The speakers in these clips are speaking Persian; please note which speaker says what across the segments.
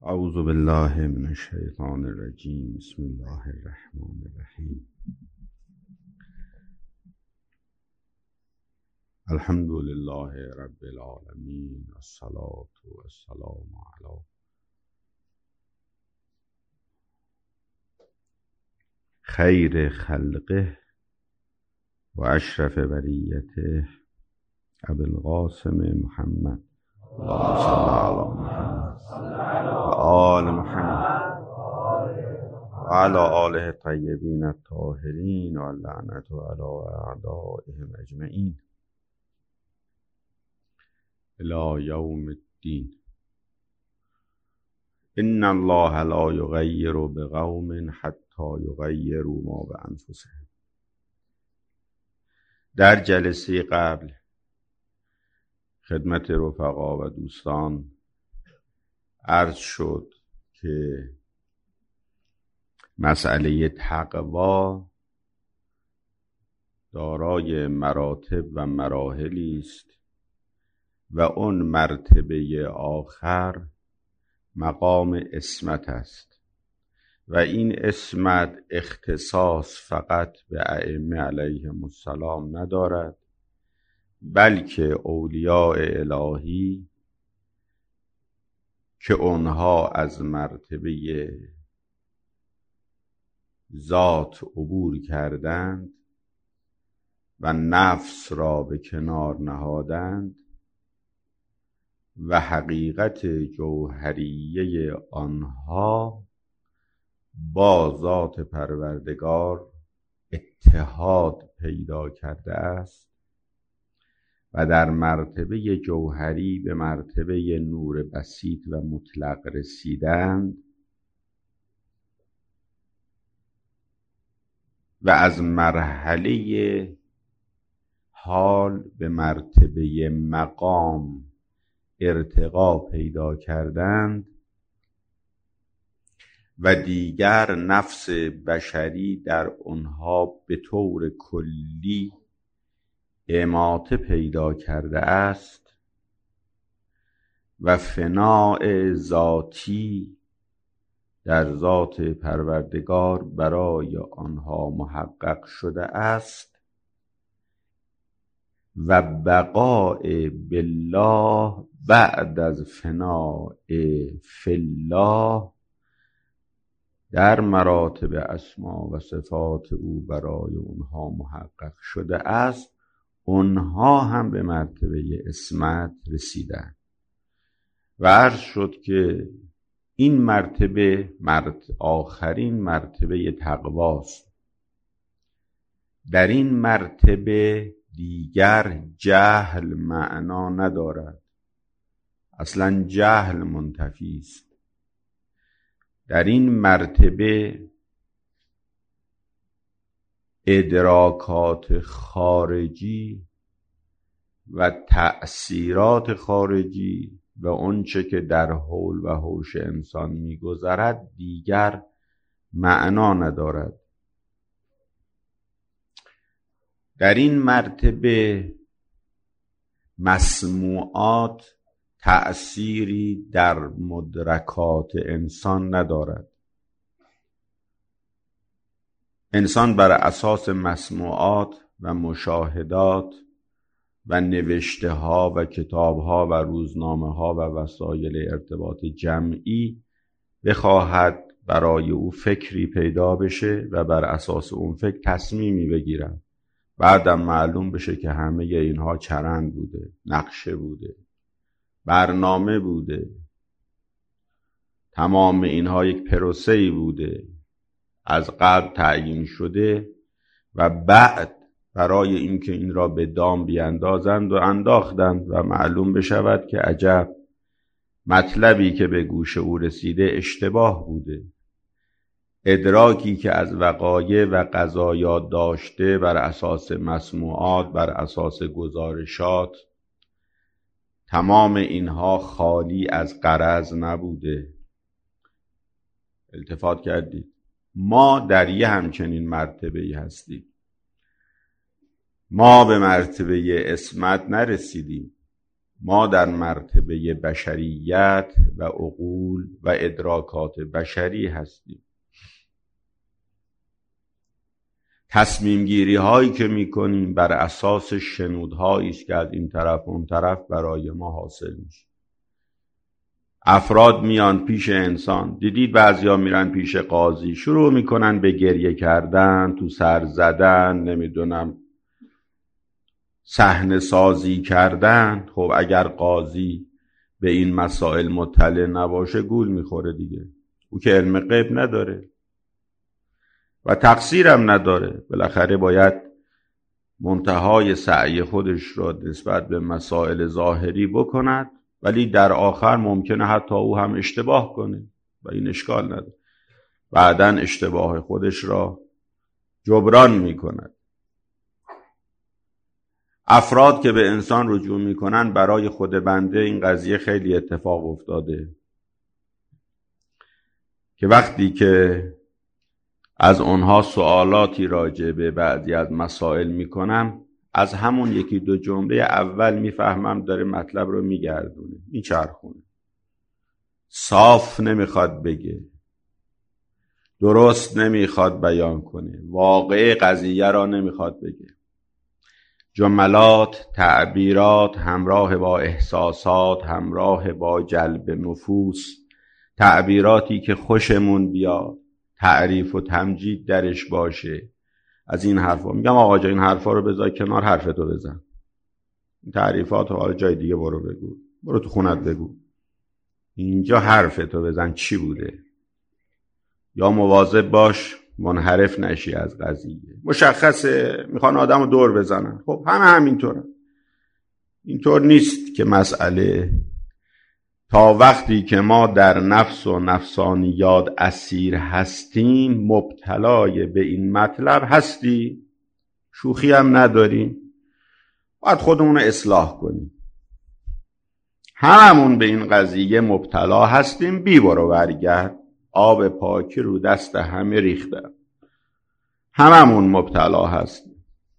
Speaker 1: اعوذ بالله من الشیطان الرجیم. بسم الله الرحمن الرحیم. الحمد لله رب العالمین، الصلاة والسلام علی خیر خلقه و اشرف بریته ابی القاسم محمد اللهم صل علی محمد و آل محمد و علی آله الطیبین الطاهرین و لعنت علی اعدائهم اجمعین الی یوم الدین. ان الله لا یغیر بقوم حتی یغیروا ما بانفسهم. در جلسه قبل خدمت رفقا و دوستان عرض شد که مسئله تقوا دارای مراتب و مراحلی است و اون مرتبه آخر مقام عصمت است و این عصمت اختصاص فقط به ائمه علیهم السلام ندارد، بلکه اولیاء الهی که اونها از مرتبه ذات عبور کردند و نفس را به کنار نهادند و حقیقت جوهریه آنها با ذات پروردگار اتحاد پیدا کرده است و در مرتبه جوهری به مرتبه نور بسیط و مطلق رسیدند و از مرحله حال به مرتبه مقام ارتقا پیدا کردند و دیگر نفس بشری در آنها به طور کلی اماته پیدا کرده است و فناء ذاتی در ذات پروردگار برای آنها محقق شده است و بقاء بالله بعد از فناء فی الله در مراتب اسما و صفات او برای اونها محقق شده است. اونها هم به مرتبه عصمت رسیدند و عرض شد که این مرتبه آخرین مرتبه تقواست. در این مرتبه دیگر جهل معنا ندارد، اصلا جهل منتفی است. در این مرتبه ادراکات خارجی و تأثیرات خارجی و اونچه که در حول و حوش انسان می‌گذرد دیگر معنا ندارد. در این مرتبه مسموعات تأثیری در مدرکات انسان ندارد. انسان بر اساس مسموعات و مشاهدات و نوشته ها و کتاب ها و روزنامه ها و وسایل ارتباط جمعی بخواهد برای او فکری پیدا بشه و بر اساس اون فکر تصمیمی بگیرد. بعدم معلوم بشه که همه اینها چرند بوده، نقشه بوده، برنامه بوده، تمام اینها یک پروسه‌ای بوده از قبل تعیین شده و بعد برای اینکه این را به دام بیاندازند و انداختند و معلوم بشود که عجب مطلبی که به گوش او رسیده اشتباه بوده. ادراکی که از وقایع و قضایا داشته بر اساس مسموعات، بر اساس گزارشات، تمام اینها خالی از غرض نبوده. التفات کردید؟ ما در یه همچنین مرتبه‌ای ما در مرتبه بشریت و عقول و ادراکات بشری هستیم. تصمیم گیری هایی که میکنیم بر اساس شنودهایی است که از این طرف اون طرف برای ما حاصل میشه. افراد میان پیش انسان، دیدید بعضیا میرن پیش قاضی، شروع میکنن به گریه کردن، تو سر زدن، نمیدونم صحنه سازی کردن. خب اگر قاضی به این مسائل مطلع نباشه گول میخوره دیگه، او که علم غیب نداره و تقصیرم نداره، بالاخره باید منتهای سعی خودش را نسبت به مسائل ظاهری بکند، ولی در آخر ممکنه حتی او هم اشتباه کنه و این اشکال نداره، بعداً اشتباه خودش را جبران میکند. افراد که به انسان رجوع میکنن، برای خود بنده این قضیه خیلی اتفاق افتاده که وقتی که از اونها سوالاتی راجع به بعضی از مسائل میکنم، از همون یکی دو جمله اول میفهمم داره مطلب رو میگردونه، میچرخونه، صاف نمیخواد بگه، درست نمیخواد بیان کنه، واقع قضیه را نمیخواد بگه. جملات، تعبیرات همراه با احساسات، همراه با جلب نفوس، تعبیراتی که خوشمون بیاد، تعریف و تمجید درش باشه، از این حرفا. میگم آقا جا این حرفا رو بذار کنار، حرفتو بزن، این تعریفات رو حالا جای دیگه برو بگو، برو تو خونت بگو، اینجا حرفتو بزن چی بوده. یا مواظب باش منحرف نشی از قضیه. مشخصه میخوان آدم رو دور بزنن، خب همه همینطوره. اینطور نیست که مسئله تا وقتی که ما در نفس و نفسانیات اسیر هستیم مبتلای به این مطلب هستی، شوخی هم نداریم، باید خودمون رو اصلاح کنیم. هممون به این قضیه مبتلا هستیم، بی برو برگرد، آب پاکی رو دست همه ریخته، هممون مبتلا هستیم.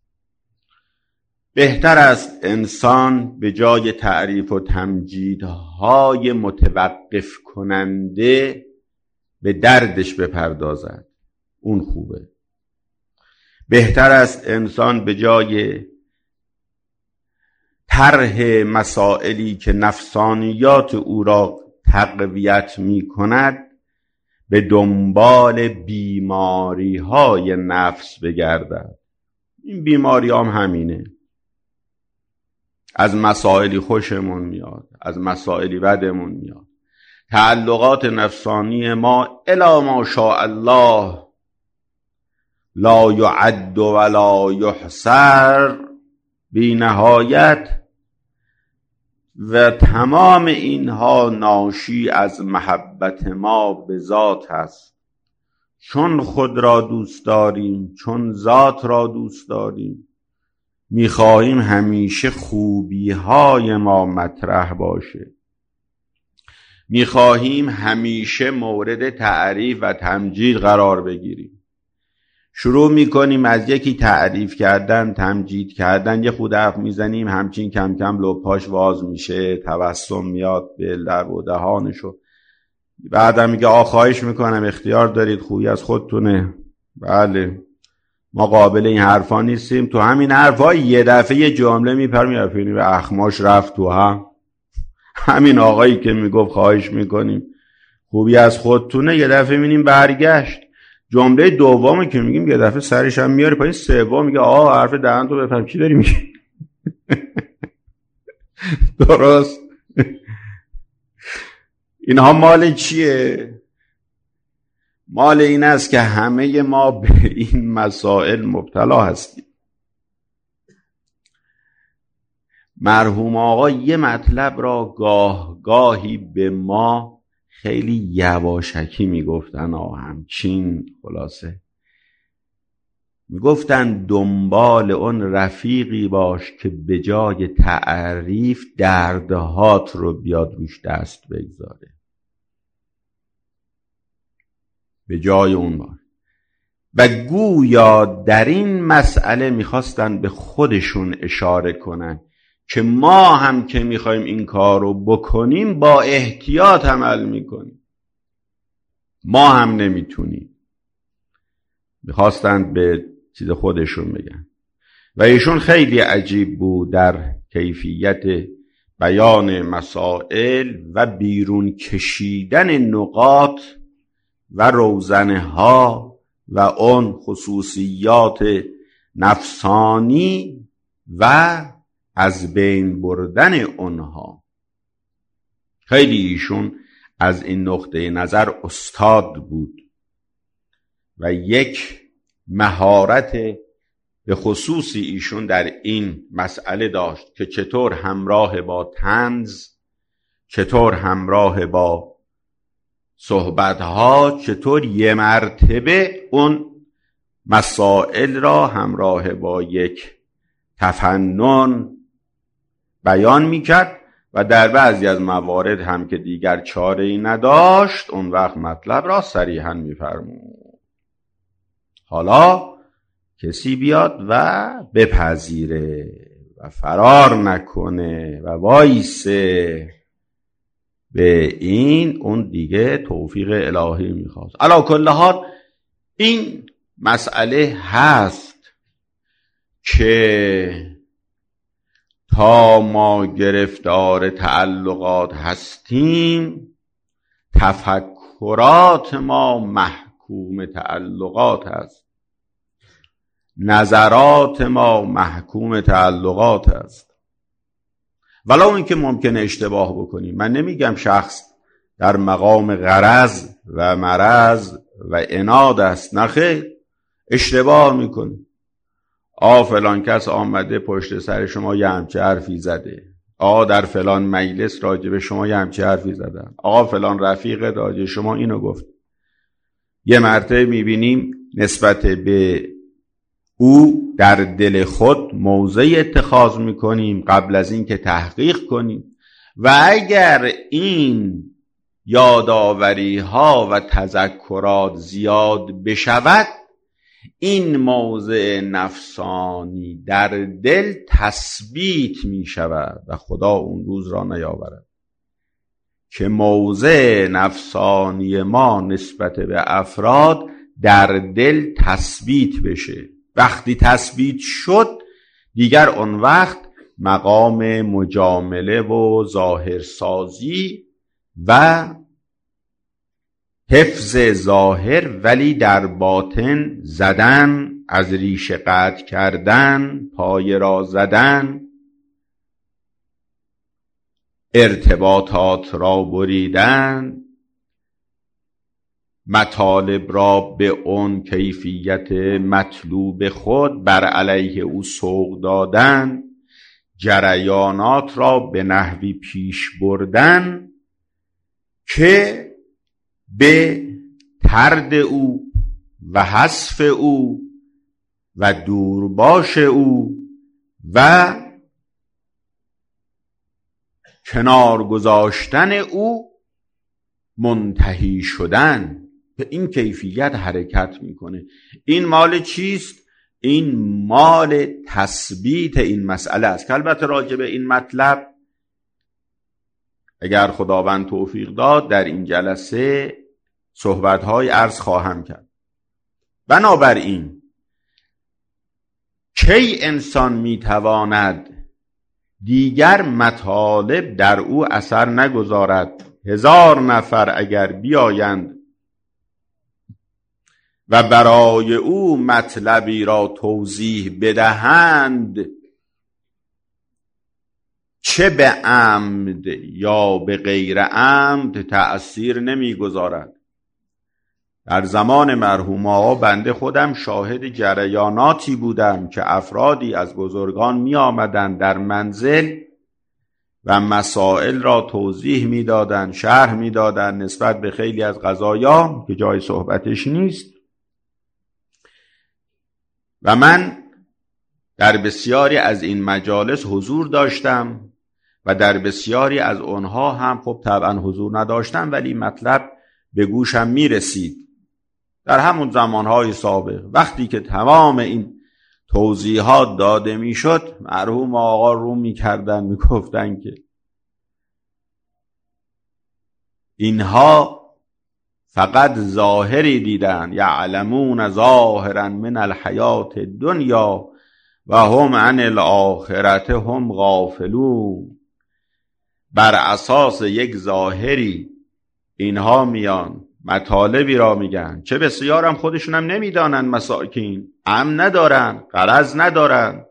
Speaker 1: بهتر است انسان به جای تعریف و تمجیدهای متوقف کننده به دردش بپردازد، اون خوبه. بهتر است انسان به جای طرح مسائلی که نفسانیات او را تقویت می کند به دنبال بیماری های نفس بگردد. این بیماری هم همینه، از مسائلی خوشمون میاد، از مسائلی بدمون میاد. تعلقات نفسانی ما الی ما شاء الله لا یعد ولا یحصر، بی نهایت، و تمام اینها ناشی از محبت ما به ذات هست. چون خود را دوست داریم، چون ذات را دوست داریم، میخواهیم همیشه خوبی های ما مطرح باشه، میخواهیم همیشه مورد تعریف و تمجید قرار بگیریم. شروع میکنیم از یکی تعریف کردن، تمجید کردن، یه خود حرف میزنیم، همچین کم کم لپاش واز میشه، تبسم میاد به لب و دهانشو. بعدم میگه خواهش میکنم اختیار دارید، خوبی از خودتونه. بله ما قابل این حرفا نیستیم. تو همین حرفا یه دفعه یه جمله میپریم به اخماش رفت تو هم. همین آقایی که میگفت خواهش میکنیم خوبی از خودتونه، یه دفعه میبینیم برگشت. جمله دومی که میگیم یه دفعه سرش هم میاره پایین، سوم میگه حرف دهن تو بفهم چی داری میگی. درست. اینها مال چیه؟ مال این است که همه ما به این مسائل مبتلا هستیم. مرحوم آقا یه مطلب را گاهی به ما خیلی یواشکی میگفتن، همچین خلاصه میگفتن دنبال اون رفیقی باش که به جای تعریف دردهات رو بیاد روش دست بگذاره، به جای اون باش. و گویا در این مسئله میخواستن به خودشون اشاره کنن که ما هم که میخوایم این کار رو بکنیم با احتیاط عمل میکنیم، ما هم نمیتونیم. میخواستند به چیز خودشون بگن و ایشون خیلی عجیب بود در کیفیت بیان مسائل و بیرون کشیدن نقاط و روزنه ها و اون خصوصیات نفسانی و از بین بردن اونها. خیلی ایشون از این نقطه نظر استاد بود و یک مهارت به خصوصی ایشون در این مسئله داشت که چطور همراه با طنز، چطور همراه با صحبتها، چطور یه مرتبه اون مسائل را همراه با یک تفنن بیان میکرد و در بعضی از موارد هم که دیگر چاره‌ای نداشت اون وقت مطلب را صریحاً میفرمود. حالا کسی بیاد و بپذیره و فرار نکنه و وایسه، به این اون دیگه توفیق الهی میخواست. علی کل حال این مسئله هست که تا ما گرفتار تعلقات هستیم تفکرات ما محکوم تعلقات هست، نظرات ما محکوم تعلقات است. ولو اینکه ممکنه اشتباه بکنیم. من نمیگم شخص در مقام غرض و مرض و عناد است، نه خیر، اشتباه میکنه. فلان کس آمده پشت سر شما یه همچه حرفی زده، در فلان مجلس راجب شما یه همچه حرفی زدن، فلان رفیق راجب شما اینو گفت. یه مرتبه میبینیم نسبت به او در دل خود موضع اتخاذ میکنیم قبل از این که تحقیق کنیم و اگر این یادآوری ها و تذکرات زیاد بشود این موضع نفسانی در دل تثبیت می شود و خدا اون روز را نیاورد که موضع نفسانی ما نسبت به افراد در دل تثبیت بشه. وقتی تثبیت شد دیگر اون وقت مقام مجامله و ظاهرسازی و حفظ ظاهر ولی در باطن زدن، از ریشه قطع کردن، پایه را زدن، ارتباطات را بریدن، مطالب را به اون کیفیت مطلوب خود بر علیه او سوق دادن، جریانات را به نحوی پیش بردن که به طرد او و حذف او و دورباش او و کنار گذاشتن او منتهی شدن. به این کیفیت حرکت میکنه. این مال چیست؟ این مال تثبیت این مسئله است که البته راجع به این مطلب اگر خداوند توفیق داد در این جلسه صحبت‌های عرض خواهم کرد. بنابراین کی انسان میتواند دیگر مطالب در او اثر نگذارد؟ 1000 نفر اگر بیایند و برای او مطلبی را توضیح بدهند، چه به عمد یا به غیر عمد تأثیر نمیگذارد. در زمان مرحوم آقا بنده خودم شاهد جریاناتی بودم که افرادی از بزرگان می آمدن در منزل و مسائل را توضیح می دادن، شرح می دادن نسبت به خیلی از قضایا که جای صحبتش نیست و من در بسیاری از این مجالس حضور داشتم و در بسیاری از اونها هم خب طبعا حضور نداشتم ولی مطلب به گوشم می رسید. در همون زمانهای سابق وقتی که تمام این توضیحات داده میشد، مرحوم آقا رو میکردن، میگفتن که اینها فقط ظاهری دیدن، یعلمون ظاهرا من الحیات الدنیا و هم عن الاخرت هم غافلون. بر اساس یک ظاهری اینها میان مطالبی را میگن، چه بسیارم خودشونم نمیدانن، مساکین امن ندارن، غرض ندارن،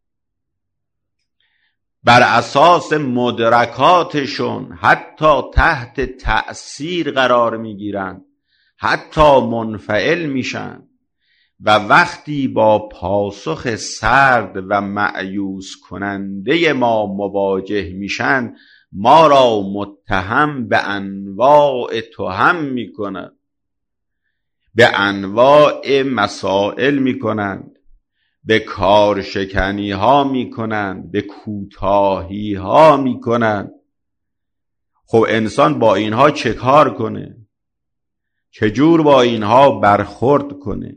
Speaker 1: بر اساس مدرکاتشون حتی تحت تأثیر قرار میگیرن، حتی منفعل میشن و وقتی با پاسخ سرد و مأیوس کننده ما مواجه میشن، ما را متهم به انواع تهم میکنن، به انواع مسائل میکنند، به کارشکنی ها میکنند، به کوتاهی ها میکنند. خب انسان با اینها چه کار کنه؟ چجور با اینها برخورد کنه؟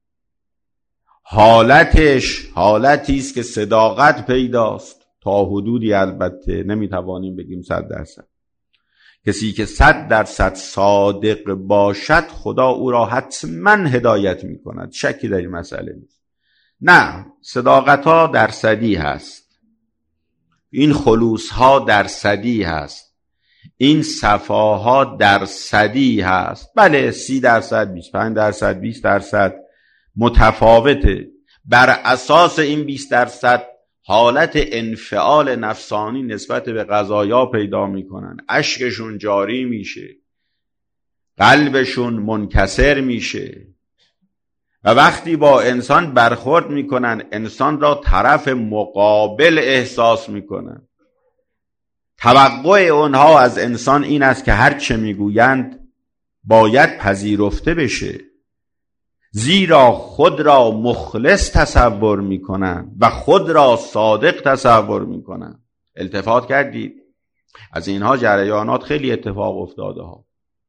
Speaker 1: حالتش حالتی است که صداقت پیداست تا حدودی، البته نمیتوانیم بگیم 100%. کسی که 100% صادق باشد خدا او را حتما هدایت میکند، شکی در این مسئله نیست. نه، صداقت ها درصدی هست، این خلوص ها درصدی هست، این صفاها درصدی هست. بله 30%، 25%، 20% متفاوته. بر اساس این 20% حالت انفعال نفسانی نسبت به قضایا پیدا میکنن، اشکشون جاری میشه، قلبشون منکسر میشه و وقتی با انسان برخورد میکنن انسان را طرف مقابل احساس میکنن. توقع اونها از انسان این است که هر چه میگویند باید پذیرفته بشه، زیرا خود را مخلص تصور میکنن و خود را صادق تصور میکنن. التفات کردید؟ از اینها جریانات خیلی اتفاق افتاده ها.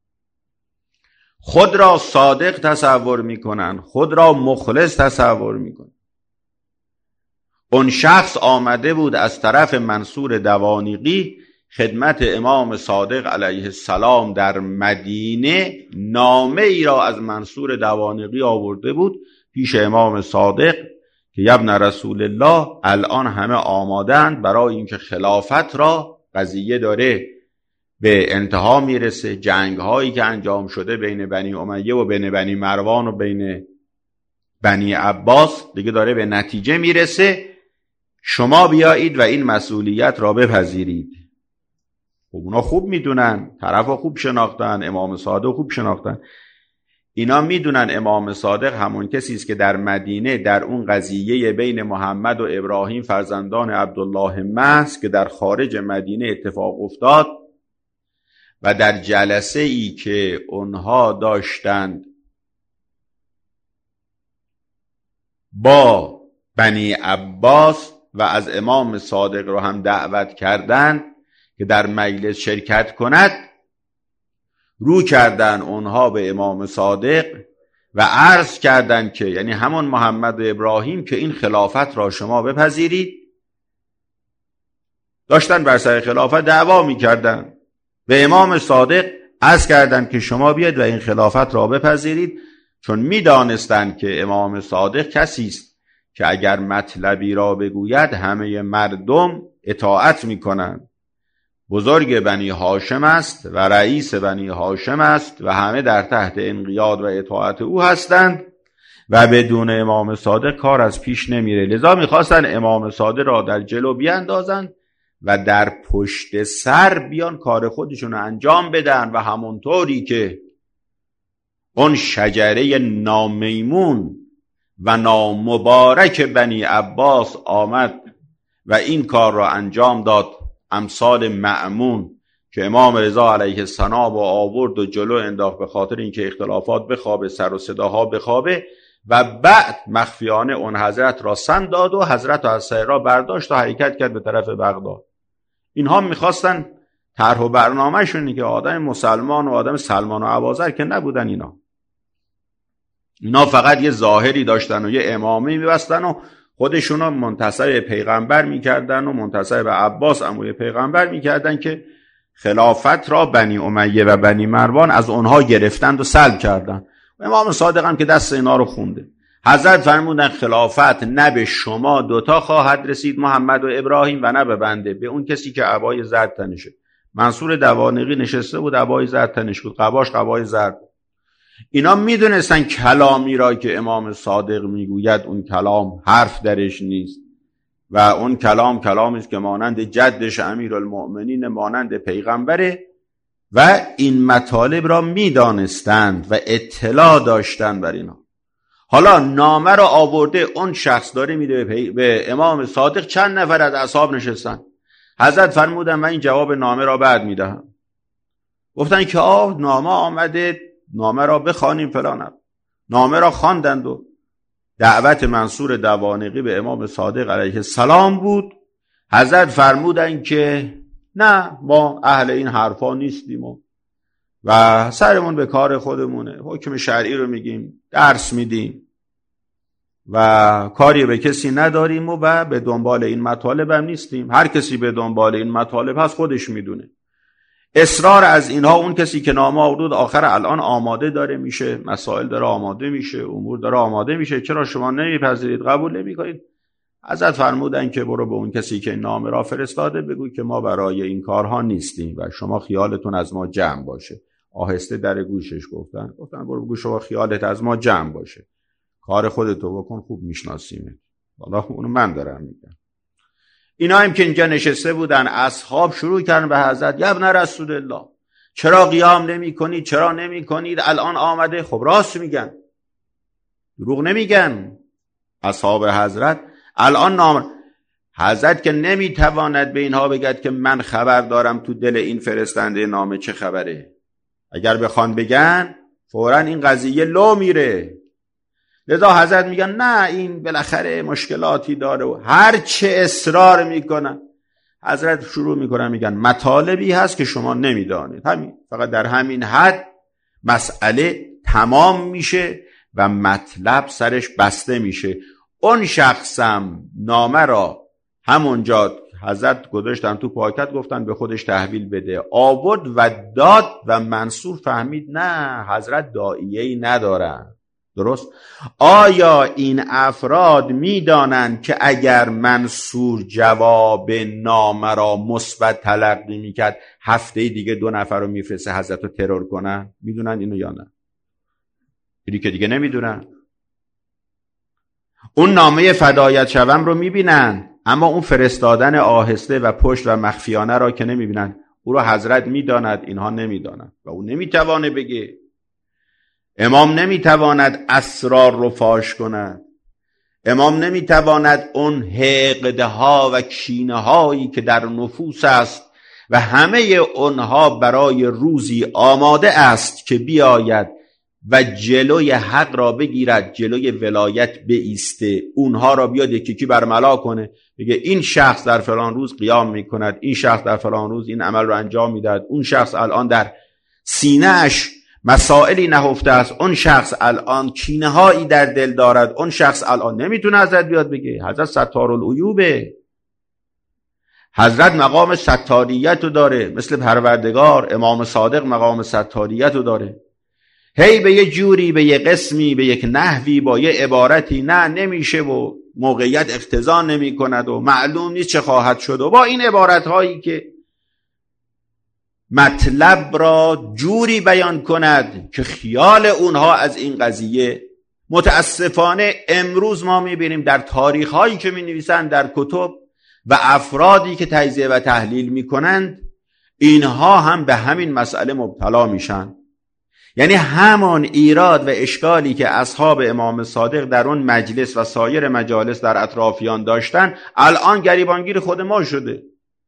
Speaker 1: خود را صادق تصور میکنن، خود را مخلص تصور میکنن. اون شخص آمده بود از طرف منصور دوانیقی خدمت امام صادق علیه السلام در مدینه، نامه ای را از منصور دوانیقی آورده بود پیش امام صادق که ابن رسول الله، الان همه آمادند برای اینکه خلافت را، قضیه داره به انتها میرسه، جنگ هایی که انجام شده بین بنی امیه و بین بنی مروان و بین بنی عباس دیگه داره به نتیجه میرسه، شما بیایید و این مسئولیت را بپذیرید. خب اونا خوب میدونن، طرفا خوب شناختن، امام صادق خوب شناختن، اینا میدونن امام صادق همون کسی است که در مدینه در اون قضیه بین محمد و ابراهیم فرزندان عبدالله محض که در خارج مدینه اتفاق افتاد و در جلسه ای که اونها داشتند با بنی عباس و از امام صادق رو هم دعوت کردند که در مجلس شرکت کند، رو کردن اونها به امام صادق و عرض کردند که یعنی همون محمد و ابراهیم که این خلافت را شما بپذیرید. داشتن بر سر خلافت دعوا می‌کردند، به امام صادق عرض کردند که شما بیاید و این خلافت را بپذیرید، چون می‌دانستند که امام صادق کسی است که اگر مطلبی را بگوید همه مردم اطاعت می‌کنند. بزرگ بنی هاشم است و رئیس بنی هاشم است و همه در تحت انقیاد و اطاعت او هستند و بدون امام صادق کار از پیش نمیره. لذا میخواستن امام صادق را در جلو بیاندازن و در پشت سر بیان کار خودشون رو انجام بدن و همونطوری که اون شجره نامیمون و نامبارک بنی عباس آمد و این کار را انجام داد، امثال مأمون که امام رضا علیه السلام آورد و جلو انداخت به خاطر اینکه اختلافات بخوابه، سر و صداها بخوابه، و بعد مخفیانه اون حضرت را سم داد و حضرت از صحرا برداشت و حرکت کرد به طرف بغداد. اینها میخواستن طرح و برنامه‌شون که آدم مسلمان و آدم سلمان و عوازر که نبودن اینا. اینا فقط یه ظاهری داشتن و یه امامه میبستن و خودشونو منتسب پیغمبر میکردن و منتسب به عباس عموی پیغمبر میکردن که خلافت را بنی امیه و بنی مروان از اونها گرفتند و سلب کردن. امام صادق هم که دست اینا رو خونده. حضرت فرمودن خلافت نه به شما دوتا خواهد رسید محمد و ابراهیم و نه به بنده، به اون کسی که عبای زرد تنشه. منصور دوانقی نشسته بود عبای زرد تنش بود، قباش قبای زرد. اینا میدونستن کلامی را که امام صادق میگوید اون کلام حرف درش نیست و اون کلام کلامی است که مانند جدش امیرالمؤمنین مانند پیغمبره و این مطالب را میدانستند و اطلاع داشتن بر اینا. حالا نامه را آورده اون شخص داره میده به امام صادق، چند نفر از اصحاب نشستن. حضرت فرمودن من این جواب نامه را بعد میدهم. گفتن که نامه آمده، نامه را بخوانیم فلان. نامه را خواندند و دعوت منصور دوانقی به امام صادق علیه السلام بود. حضرت فرمودن که نه ما اهل این حرفا نیستیم و سرمون به کار خودمونه، حکم شرعی رو میگیم، درس میدیم و کاری به کسی نداریم و به دنبال این مطالب هم نیستیم. هر کسی به دنبال این مطالب هست خودش میدونه. اصرار از اینها، اون کسی که نامه آورد آخر الان آماده داره میشه، مسائل داره آماده میشه، امور داره آماده میشه، چرا شما نمیپذیرید، قبول نمیکنید؟ حضرت فرمودن که برو به اون کسی که نامه را فرستاده بگو که ما برای این کارها نیستیم و شما خیالتون از ما جمع باشه. آهسته در گوشش گفتن برو بگو شما خیالت از ما جمع باشه، کار خودتو بکن، خوب میشناسیمه. والله اونو من دارم میگم. اینا هم که اینجا نشسته بودن اصحاب شروع کردن به حضرت یا ابن رسول الله چرا قیام نمی کنید، چرا نمی کنید، الان آمده. خب راست میگن، دروغ نمیگن اصحاب حضرت. الان حضرت که نمیتواند به اینها بگد که من خبر دارم تو دل این فرستنده نامه چه خبره. اگر بخوان بگن فوراً این قضیه لو میره. لذا حضرت میگن نه این بالاخره مشکلاتی داره و هر چه اصرار میکنن حضرت شروع میکنن میگن مطالبی هست که شما نمیدانید. همین، فقط در همین حد مسئله تمام میشه و مطلب سرش بسته میشه. اون شخصم نامه را همونجا حضرت گذاشتن تو پاکت، گفتن به خودش تحویل بده، آورد و داد و منصور فهمید نه حضرت داعیه‌ای ندارن. درست؟ آیا این افراد میدانند که اگر منصور جواب نامه را مثبت تلقی میکرد هفته دیگه 2 نفر رو میفرسته حضرت رو ترور کنن؟ میدونن اینو یا نه؟ اینی که دیگه نمیدونن. اون نامه فدایت شوم رو میبینن، اما اون فرستادن آهسته و پشت و مخفیانه را که نمیبینن. او رو حضرت میداند، اینها نمیدانند و او نمیتوانه بگه. امام نمیتواند اسرار رو فاش کند. امام نمیتواند اون حقدها و کینه‌هایی که در نفوس است و همه اونها برای روزی آماده است که بیاید و جلوی حق را بگیرد، جلوی ولایت بایسته، اونها را بیاد یکی برملا کنه، بگه این شخص در فلان روز قیام میکند، این شخص در فلان روز این عمل رو انجام میداد، اون شخص الان در سینه‌اش مسائلی نهفته است، اون شخص الان کینه‌هایی در دل دارد، اون شخص الان نمیتونه حضرت بیاد بگه. حضرت ستارالعیوبه. حضرت مقام ستاریت رو داره، مثل پروردگار. امام صادق مقام ستاریت رو داره. هی به یه جوری، به یه قسمی، به یک نحوی، با یه عبارتی نه نمیشه و موقعیت اقتضا نمی کند و معلوم نیست چه خواهد شد و با این عبارت هایی که مطلب را جوری بیان کند که خیال اونها از این قضیه. متاسفانه امروز ما میبینیم در تاریخ هایی که می نویسند در کتب و افرادی که تجزیه و تحلیل می کنند، اینها هم به همین مسئله مبتلا میشن. یعنی همان ایراد و اشکالی که اصحاب امام صادق در اون مجلس و سایر مجالس در اطرافیان داشتن، الان گریبانگیر خود ما شده.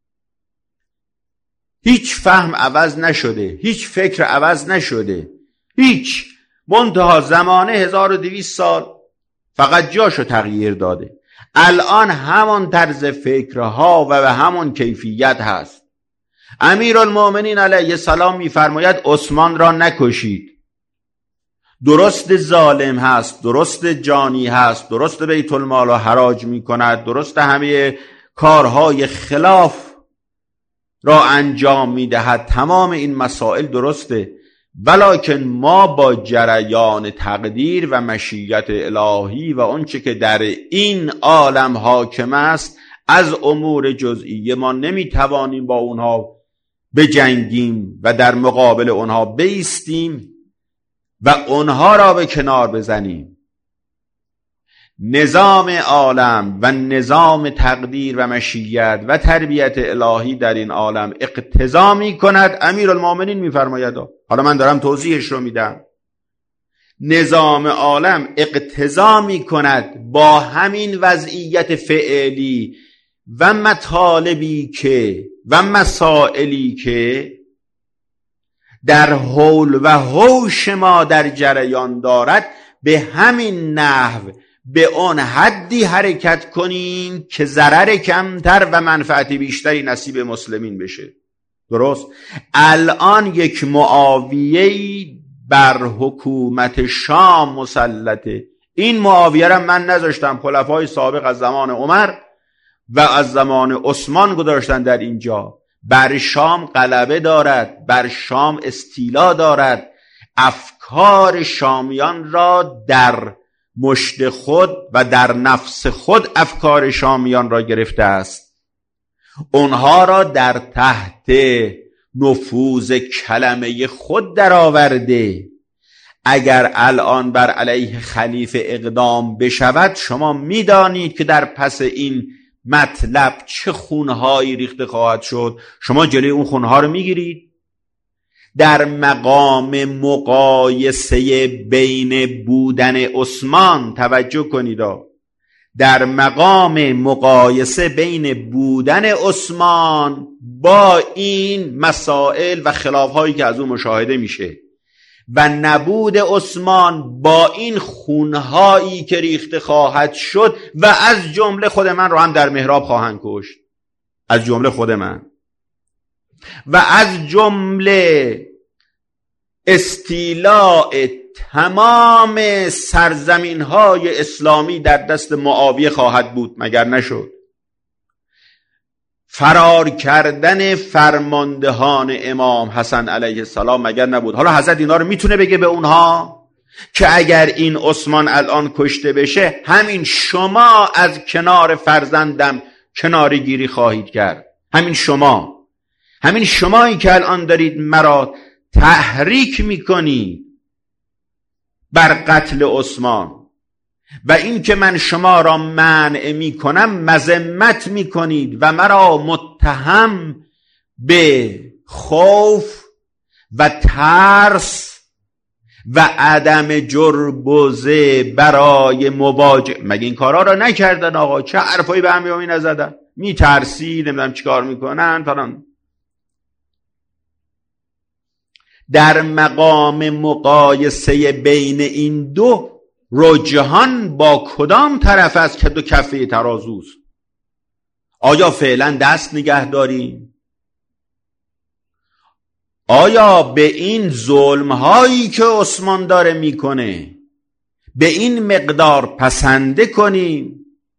Speaker 1: هیچ فهم عوض نشده، هیچ فکر عوض نشده، هیچ. منتها زمانه 1200 سال فقط جاشو تغییر داده. الان همان طرز فکرها و به همان کیفیت هست. امیرالمؤمنین علیه السلام میفرماید عثمان را نکشید. درست ظالم هست، درست جانی هست، درست بیت المال را حراج می کند، درست همه کارهای خلاف را انجام می دهد، تمام این مسائل درسته، ولکن ما با جریان تقدیر و مشیت الهی و آنچه که در این عالم حاکم است از امور جزئیه ما نمی توانیم با اونها بجنگیم و در مقابل اونها بایستیم و اونها را به کنار بزنیم. نظام عالم و نظام تقدیر و مشیت و تربیت الهی در این عالم اقتضا می کند، امیرالمومنین می فرماید، حالا من دارم توضیحش رو میدم، نظام عالم اقتضا می کند با همین وضعیت فعلی و مطالبی که و مسائلی که در حول و حوش ما در جریان دارد به همین نحو به اون حدی حرکت کنیم که ضرر کمتر و منفعت بیشتری نصیب مسلمین بشه. درست؟ الان یک معاویه‌ای بر حکومت شام مسلطه. این معاویه را من نذاشتم، خلفای سابق از زمان عمر و از زمان عثمان گذاشتن در اینجا. بر شام غلبه دارد، بر شام استیلا دارد، افکار شامیان را در مشت خود و در نفس خود افکار شامیان را گرفته است، اونها را در تحت نفوذ کلمه خود درآورده. اگر الان بر علیه خلیفه اقدام بشود، شما میدانید که در پس این مطلب چه خونهایی ریخته خواهد شد. شما جلوی اون خونها رو میگیرید. در مقام مقایسه بین بودن عثمان، توجه کنید، در مقام مقایسه بین بودن عثمان با این مسائل و خلافهایی که از اون مشاهده میشه و نبود عثمان با این خونهایی که ریخته خواهد شد و از جمله خود من رو هم در محراب خواهند کشت، از جمله خود من، و از جمله استیلاء تمام سرزمین‌های اسلامی در دست معاویه خواهد بود، مگر نشد. فرار کردن فرماندهان امام حسن علیه السلام مگر نبود. حالا حضرت اینا رو میتونه بگه به اونها که اگر این عثمان الان کشته بشه، همین شما از کنار فرزندم کناره گیری خواهید کرد. همین شمایی که الان دارید مرا تحریک میکنید بر قتل عثمان و این که من شما را منع میکنم مذمت میکنید و مرا متهم به خوف و ترس و عدم جربوزه برای مواجهه. مگه این کارا را نکردن آقا؟ چه حرفایی به امیرالمومنین نزدن؟ میترسید، نمیدونم چیکار میکنن فلان. در مقام مقایسه بین این دو، رجحان با کدام طرف است که دو کفه ترازوست؟ آیا فعلا دست نگه داریم؟ آیا به این ظلم هایی که عثمان داره میکنه به این مقدار پسنده کنیم،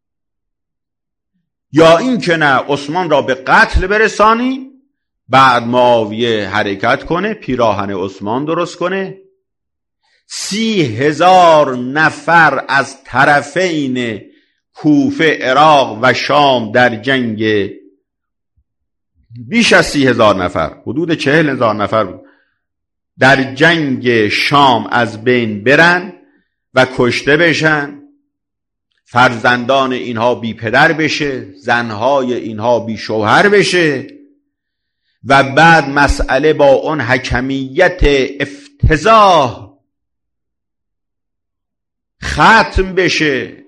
Speaker 1: یا این که نه عثمان را به قتل برسانیم، بعد معاویه حرکت کنه، پیراهن عثمان درست کنه، 30,000 نفر از طرفین کوفه، عراق و شام در جنگ، بیش از 30,000 نفر، حدود 40,000 نفر بود، در جنگ شام از بین برن و کشته بشن، فرزندان اینها بی پدر بشه، زنهای اینها بی شوهر بشه و بعد مسئله با اون حکمیت افتضاح ختم بشه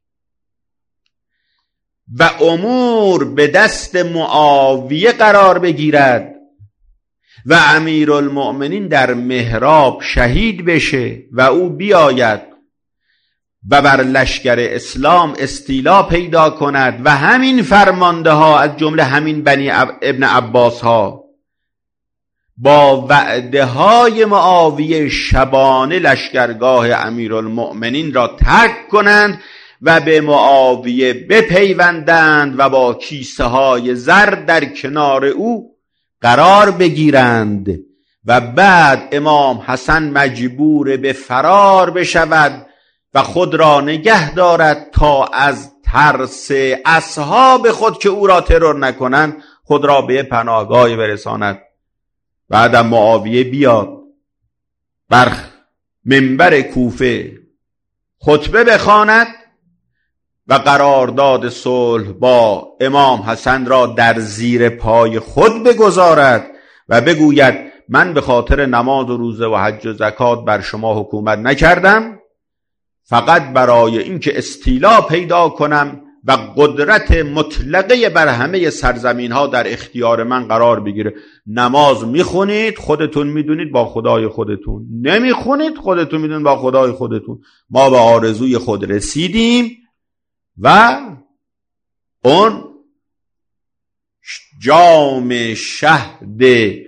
Speaker 1: و امور به دست معاویه قرار بگیرد و امیرالمؤمنین در محراب شهید بشه و او بیاید و بر لشکر اسلام استیلا پیدا کند و همین فرمانده ها از جمله همین بنی ابن عباس ها با وعده های معاویه شبانه لشکرگاه امیرالمؤمنین را ترک کنند و به معاویه بپیوندند و با کیسه های زر در کنار او قرار بگیرند و بعد امام حسن مجبور به فرار بشود و خود را نگه دارد تا از ترس اصحاب خود که او را ترور نکنند خود را به پناهگاهی برساند. بعدم معاویه بیاد بر منبر کوفه خطبه بخواند و قرارداد صلح با امام حسن را در زیر پای خود بگذارد و بگوید من به خاطر نماز و روزه و حج و زکات بر شما حکومت نکردم، فقط برای اینکه استیلا پیدا کنم و قدرت مطلقه بر همه سرزمین ها در اختیار من قرار بگیره. نماز میخونید خودتون میدونید با خدای خودتون، نمیخونید خودتون میدونید با خدای خودتون. ما به آرزوی خود رسیدیم و اون جام شهد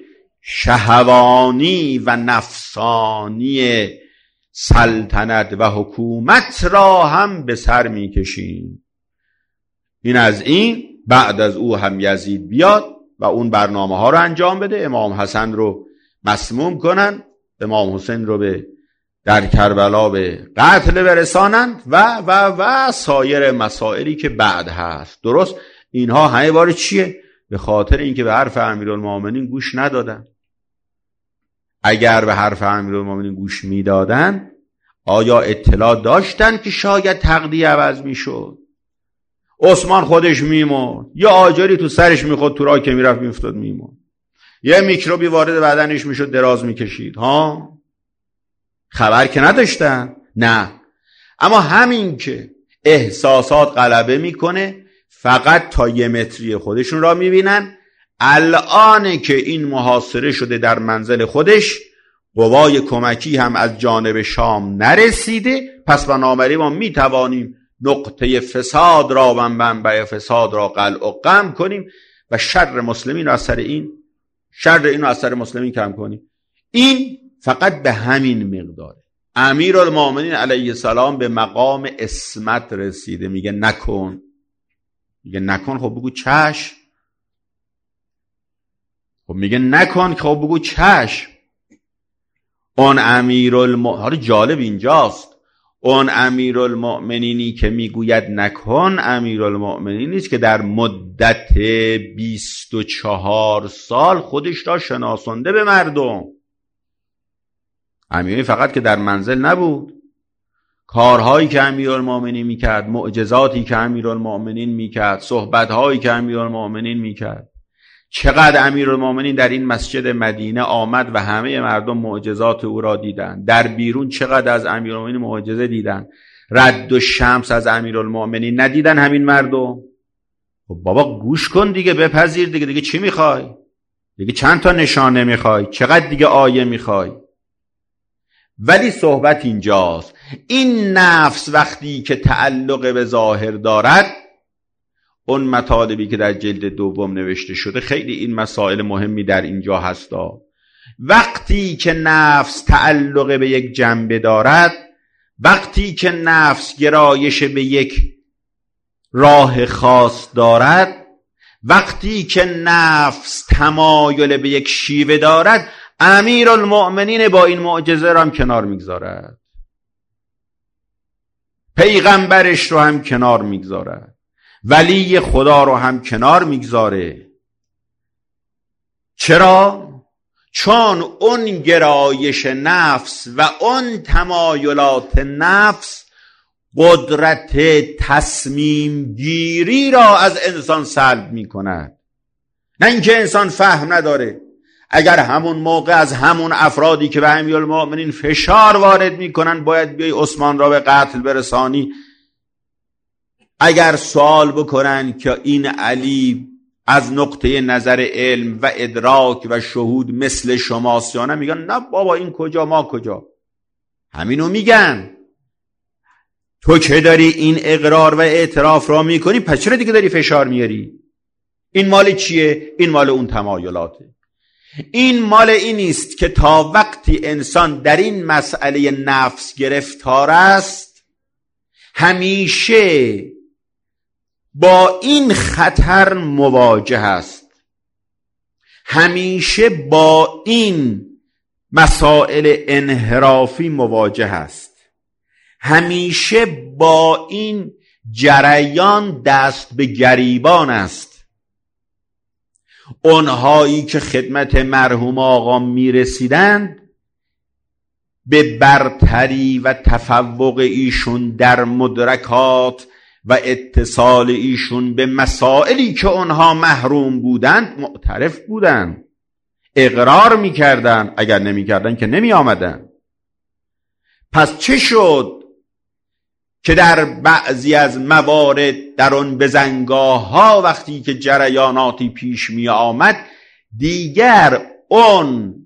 Speaker 1: شهوانی و نفسانی سلطنت و حکومت را هم به سر میکشیم. این از این. بعد از او هم یزید بیاد و اون برنامه ها رو انجام بده، امام حسن رو مسموم کنن، امام حسین رو در کربلا به قتل برسانند و سایر مسائلی که بعد هست. درست اینها همه بار چیه؟ به خاطر اینکه به حرف امیرالمومنین گوش ندادن. اگر به حرف امیرالمومنین گوش میدادن آیا اطلاع داشتن که شاید تقدیر عوض میشد؟ عثمان خودش میمون، یا آجری تو سرش میخورد تو راه که میرفت میفتاد میمون، یه میکروبی وارد بدنش میشد دراز میکشید. خبر که نداشتن. نه، اما همین که احساسات غلبه میکنه فقط تا یه متری خودشون را میبینن. الان که این محاصره شده در منزل خودش، قوای کمکی هم از جانب شام نرسیده، پس بنابراین ما میتوانیم نقطه فساد را و منبع فساد را قلع و قم کنیم و شر مسلمین از سر این از سر مسلمین کم کنیم. این فقط به همین مقداره. امیرالمومنین علیه السلام به مقام عصمت رسیده، میگه نکن. خب بگو چشم. خب میگه نکن، خب بگو چشم. اون حالا جالب اینجاست، اون امیرالمؤمنینی که میگوید نکن امیرالمؤمنین نیست که در مدت 24 سال خودش را شناسانده به مردم. امیری فقط که در منزل نبود، کارهایی که امیرالمؤمنین میکرد، معجزاتی که امیرالمؤمنین میکرد، صحبتهایی که امیرالمؤمنین میکرد. چقدر امیرالمؤمنین در این مسجد مدینه آمد و همه مردم معجزات او را دیدن. در بیرون چقدر از امیرالمؤمنین معجزه دیدن. رد و شمس از امیرالمؤمنین ندیدن همین مردم؟ خب بابا گوش کن دیگه، بپذیر دیگه چی میخوای؟ دیگه چند تا نشانه میخوای؟ چقدر دیگه آیه میخوای؟ ولی صحبت اینجاست، این نفس وقتی که تعلق به ظاهر دارد، اون مطالبی که در جلد دوم نوشته شده، خیلی این مسائل مهمی در اینجا هستا. وقتی که نفس تعلق به یک جنبه دارد، وقتی که نفس گرایش به یک راه خاص دارد، وقتی که نفس تمایل به یک شیوه دارد، امیرالمؤمنین با این معجزه رو هم کنار میگذارد، پیغمبرش رو هم کنار میگذارد، ولی خدا رو هم کنار میگذاره. چرا؟ چون اون گرایش نفس و اون تمایلات نفس قدرت تصمیم گیری را از انسان سلب می کند. نه اینکه انسان فهم نداره. اگر همون موقع از همون افرادی که به امیرالمؤمنین فشار وارد می کنن باید بیای عثمان را به قتل برسانی، اگر سوال بکنن که این علی از نقطه نظر علم و ادراک و شهود مثل شماست یا نه، میگن نه بابا این کجا ما کجا. همینو میگن. تو که داری این اقرار و اعتراف را میکنی، پس چرا دیگه داری فشار میاری؟ این مال چیه؟ این مال اون تمایلاته. این مال این است که تا وقتی انسان در این مسئله نفس گرفتار است همیشه با این خطر مواجه است، همیشه با این مسائل انحرافی مواجه است، همیشه با این جریان دست به گریبان است. اونهایی که خدمت مرحوم آقا میرسیدند به برتری و تفوق ایشون در مدرکات و اتصال ایشون به مسائلی که اونها محروم بودند معترف بودند، اقرار میکردند، اگر نمیکردند که نمی آمدن. پس چه شد که در بعضی از موارد در اون بزنگاه ها وقتی که جریاناتی پیش می آمد دیگر اون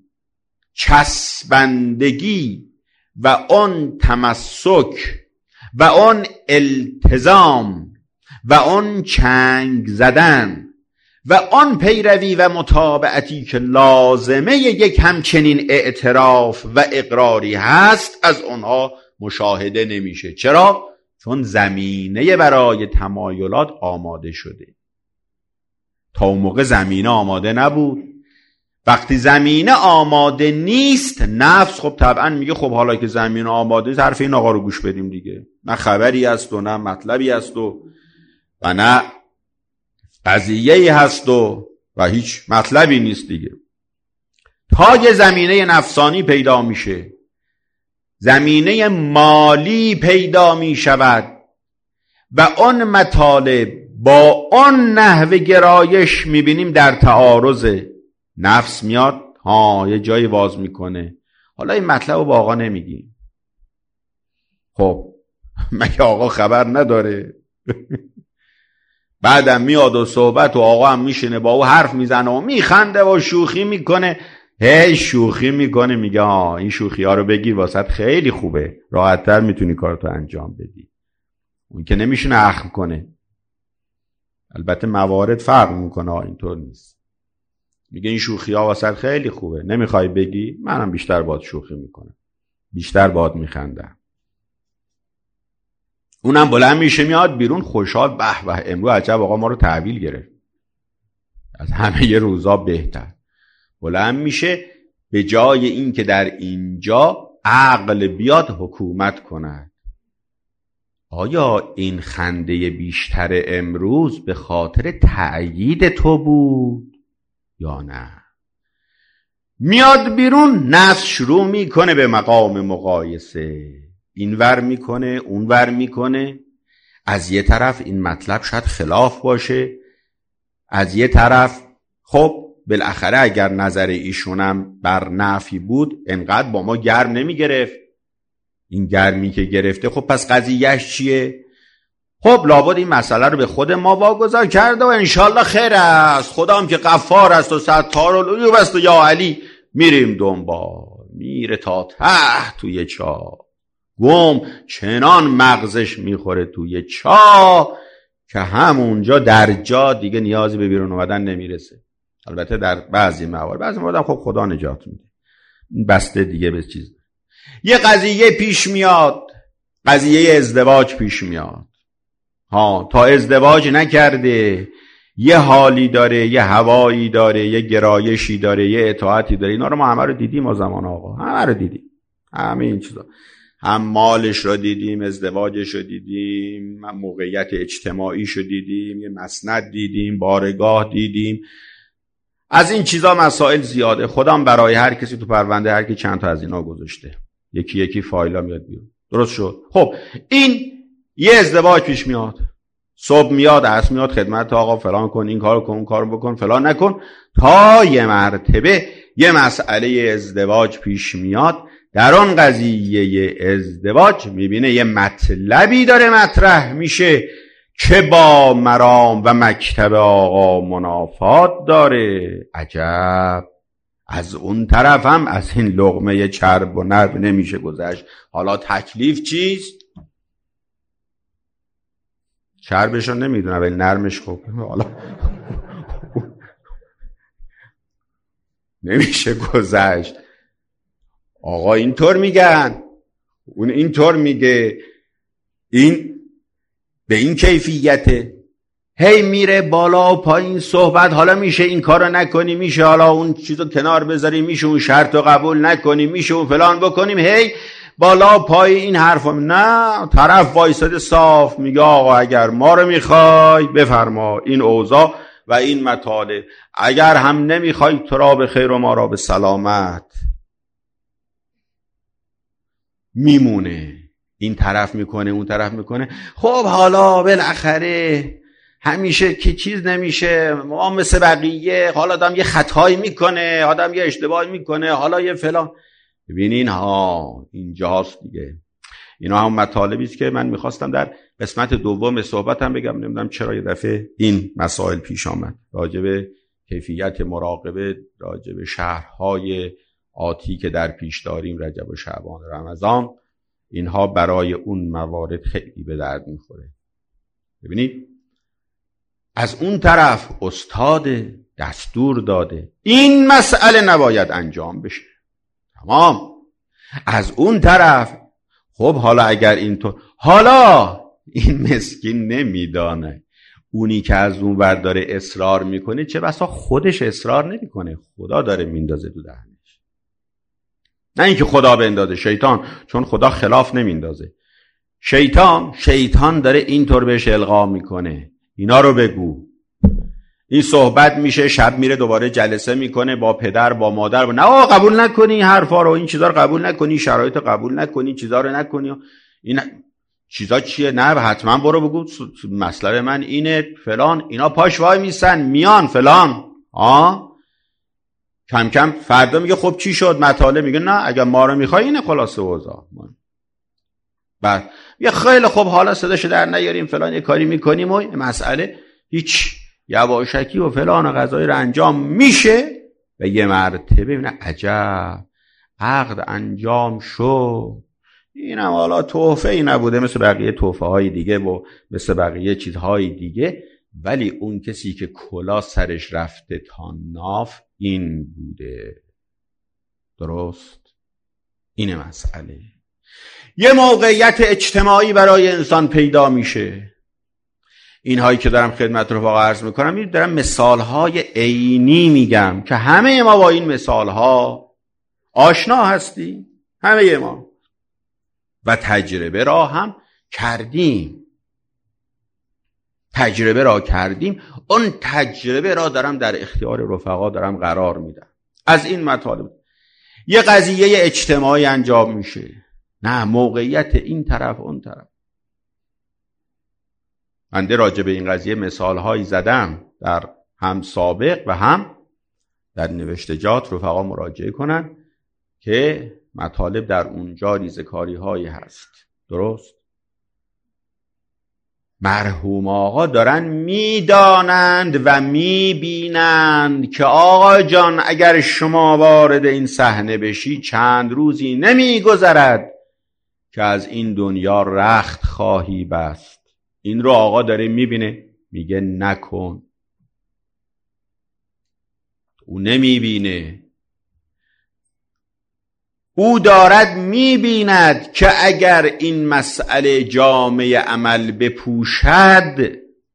Speaker 1: چسبندگی و اون تمسک و اون التزام و اون چنگ زدن و آن پیروی و متابعتی که لازمه یک همچنین اعتراف و اقراری هست از آنها مشاهده نمیشه. چرا؟ چون زمینه برای تمایلات آماده شده. تا اون موقع زمینه آماده نبود. وقتی زمینه آماده نیست نفس خب طبعا میگه خب حالا که زمینه آماده حرف این آقا رو گوش بدیم دیگه، نه خبری هست و نه مطلبی هست و نه قضیه‌ای هست و هیچ مطلبی نیست دیگه. تا یه زمینه نفسانی پیدا میشه، زمینه مالی پیدا می شود و آن مطالب با آن نحو گرایش می بینیم در تعارض. نفس میاد یه جایی باز میکنه، حالا این مطلب رو با آقا نمیگیم. خب مگه آقا خبر نداره؟ بعدم میاد و صحبت و آقا هم میشینه با او حرف میزنه و میخنده و شوخی میکنه. شوخی میکنه، میگه این شوخی ها رو بگیر واسط خیلی خوبه، راحت‌تر میتونی کارتو انجام بدی. اون که نمیشونه اخم کنه. البته موارد فرق میکنه، اینطور نیست. میگه این شوخی ها واسط خیلی خوبه، نمیخوای بگی؟ منم بیشتر باهات شوخی میکنم، بیشتر باهات میخندم. اونم بلند میشه میاد بیرون خوشحال، به به امروز عجب آقا ما رو تحویل گرفت، از همه روزا بهتر. بلند میشه به جای این که در اینجا عقل بیاد حکومت کند. آیا این خنده بیشتر امروز به خاطر تأیید تو بود یا نه؟ میاد بیرون، نفس شروع میکنه به مقام مقایسه، اینور میکنه اونور میکنه. از یه طرف این مطلب شاید خلاف باشه، از یه طرف خب بالاخره اگر نظر ایشونم بر نفی بود انقدر با ما گرم نمی گرفت. این گرمی که گرفته خب پس قضیهش چیه؟ خب لابد این مسئله رو به خود ما واگذار کرده و انشالله خیر است، خدا هم که غفار است و ستار و العیوب است و یا علی. میریم دنبال، میره تا ته توی چاه، گم چنان مغزش میخوره توی چاه که همونجا در جا دیگه نیازی به بیرون اومدن نمیرسه. البته در بعضی موارد هم خب خدا نجات میده، بسته دیگه به چیز. یه قضیه پیش میاد، قضیه ازدواج پیش میاد. تا ازدواج نکرده یه حالی داره، یه هوایی داره، یه گرایشی داره، یه اطاعتی داره. اینا رو ما همه رو دیدیم از زمان آقا، همه رو دیدیم، همه این چیزا. هم مالش رو دیدیم، ازدواجش رو دیدیم، موقعیت اجتماعیش رو دیدیم، یه مسند دیدیم، بارگاه دیدیم. از این چیزا مسائل زیاده. خودم برای هر کسی تو پرونده هر کی چند تا از اینا گذاشته، یکی یکی فایلا میاد بیرون. درست شد. خب این یه ازدواج پیش میاد، صبح میاد عصر میاد خدمت آقا فلان کن، این کارو کن، اون کارو بکن، فلان نکن، تا یه مرتبه یه مسئله ازدواج پیش میاد. در اون قضیه ازدواج میبینه یه مطلبی داره مطرح میشه که با مرام و مکتب آقا منافات داره. عجب، از اون طرف هم از این لقمه چرب و نرم نمیشه گذشت. حالا تکلیف چیست؟ چربشو نمیدونه ولی نرمش خب حالا نمیشه گذشت. آقا اینطور میگن، اون اینطور میگه، این به این کیفیته، هی میره بالا و پایین صحبت. حالا میشه این کارو نکنی، میشه حالا اون چیزو کنار بذاری، میشه اون شرطو قبول نکنی، میشه اون فلان بکنیم، هی بالا و پایین این حرفا. نه، طرف وایساده صاف میگه آقا اگر ما رو میخوای بفرما این اوضاع و این مطالب، اگر هم نمیخوای تو را به خیر و ما را به سلامت. میمونه، این طرف میکنه اون طرف میکنه. خب حالا بالاخره همیشه که چیز نمیشه، ما مثل بقیه، حالا آدم یه خطایی میکنه، آدم یه اشتباهی میکنه، حالا یه فلان. ببینین ها اینجاست دیگه. اینا هم مطالبی است که من میخواستم در قسمت دوم صحبتم بگم. نمیدونم چرا یه دفعه این مسائل پیش آمد، راجع به کیفیت مراقبه، راجع به شهرهای آتی که در پیش داریم، رجب و شعبان و رمضان. اینها برای اون موارد خیلی به درد میخوره. ببینید از اون طرف استاد دستور داده این مسئله نباید انجام بشه، تمام. از اون طرف خب حالا اگر اینطور، حالا این مسکین نمیدانه اونی که از اون ور داره اصرار میکنه چه بسا خودش اصرار نمیکنه، خدا داره میندازه تو دهنش. نه اینکه خدا بندازه، شیطان، چون خدا خلاف نمیندازه. شیطان داره اینطور بهش القا میکنه اینا رو بگو، این صحبت میشه، شب میره دوباره جلسه میکنه با پدر با مادر، نه آقا قبول نکنی این حرفا رو، این چیزا رو قبول نکنی، شرایط رو قبول نکنی، چیزا رو نکنی. این چیزا چیه؟ نه حتما برو بگو مسئله من اینه فلان. اینا پاش وای میسن میان فلان. کم کم فردا میگه خب چی شد؟ مطالب میگه نه اگر ما رو میخوای اینه خلاصه اوضاع. بعد یه خیلی خب حالا صداشو در نیاریم فلان، یه کاری میکنیم و مسئله هیچ یواشکی و فلان و قضایی رو انجام میشه و یه مرتبه ببینه عجب عقد انجام شد. اینم حالا تحفه ای نبوده مثل بقیه تحفه های دیگه و مثل بقیه چیزهای دیگه، ولی اون کسی که کلا سرش رفته تا ناف این بوده. درست؟ اینه مسئله. یه موقعیت اجتماعی برای انسان پیدا میشه. اینهایی که دارم خدمت رفقا عرض میکنم، دارم مثالهای عینی میگم که همه ما با این مثالها آشنا هستیم، همه ما، و تجربه را هم کردیم. اون تجربه را دارم در اختیار رفقا دارم قرار میدم. از این مطالب یه قضیه اجتماعی انجام میشه، نه موقعیت این طرف اون طرف. من راجع به این قضیه مثالهایی زدم در هم سابق و هم در نوشتجات، رفقا مراجعه کنن که مطالب در اونجا ریزکاری هایی هست. درست؟ مرحوم آقا دارن میدانند و میبینند که آقا جان اگر شما وارد این صحنه بشی چند روزی نمیگذرد که از این دنیا رخت خواهی بست. این رو آقا داره میبینه، میگه نکن. او نمیبینه، او دارد میبیند که اگر این مسئله جامعه عمل بپوشد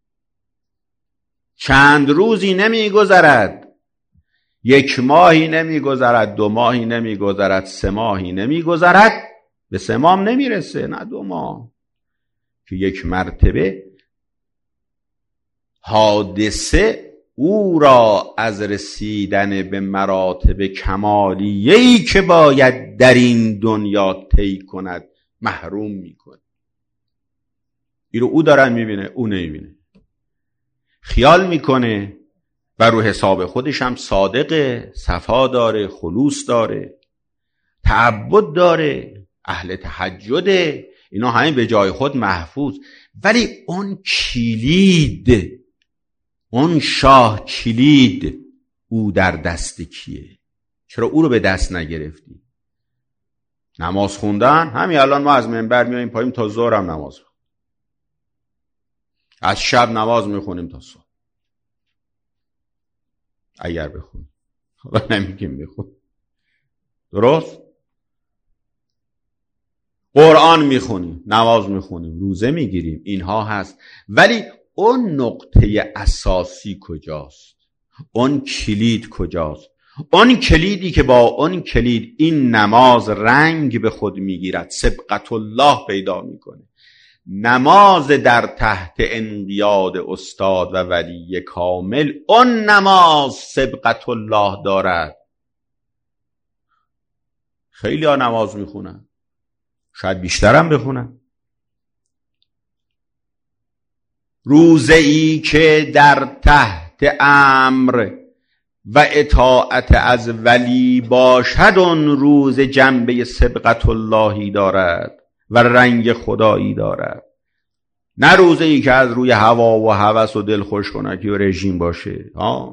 Speaker 1: چند روزی نمیگذرد، 1 ماهی نمیگذرد، 2 ماهی نمیگذرد، 3 ماهی نمیگذرد، به 3 ماه نمیرسه، نه 2 ماه، که یک مرتبه حادثه او را از رسیدن به مراتب کمالیه‌ای که باید در این دنیا طی کند محروم میکنه. این رو او دارن میبینه، او نمیبینه. خیال میکنه و رو حساب خودش هم صادقه، صفا داره، خلوص داره، تعبد داره، اهل تهجده، اینا همه به جای خود محفوظ. ولی اون کلید، اون شاه کلید او در دست کیه؟ چرا او رو به دست نگرفتی؟ نماز خوندن، همین الان ما از منبر میاییم پاییم تا ظهر هم نماز میخونیم، از شب نماز میخونیم تا صبح اگر بخونیم. خدا نمیگیم بخون. درست؟ قرآن میخونیم، نماز میخونیم، روزه میگیریم، اینها هست، ولی اون نقطه اساسی کجاست؟ اون کلید کجاست؟ اون کلیدی که با اون کلید این نماز رنگ به خود میگیرد، سبقت الله پیدا میکنه. نماز در تحت انقیاد استاد و ولی کامل، اون نماز سبقت الله دارد. خیلی ها نماز میخونن، شاید بیشترم بخونن. روزه ای که در تحت امر و اطاعت از ولی باشد، اون روز جنبه سبقت اللهی دارد و رنگ خدایی دارد. نه روزه ای که از روی هوا و هوس و دلخوش کنکی و رژیم باشه.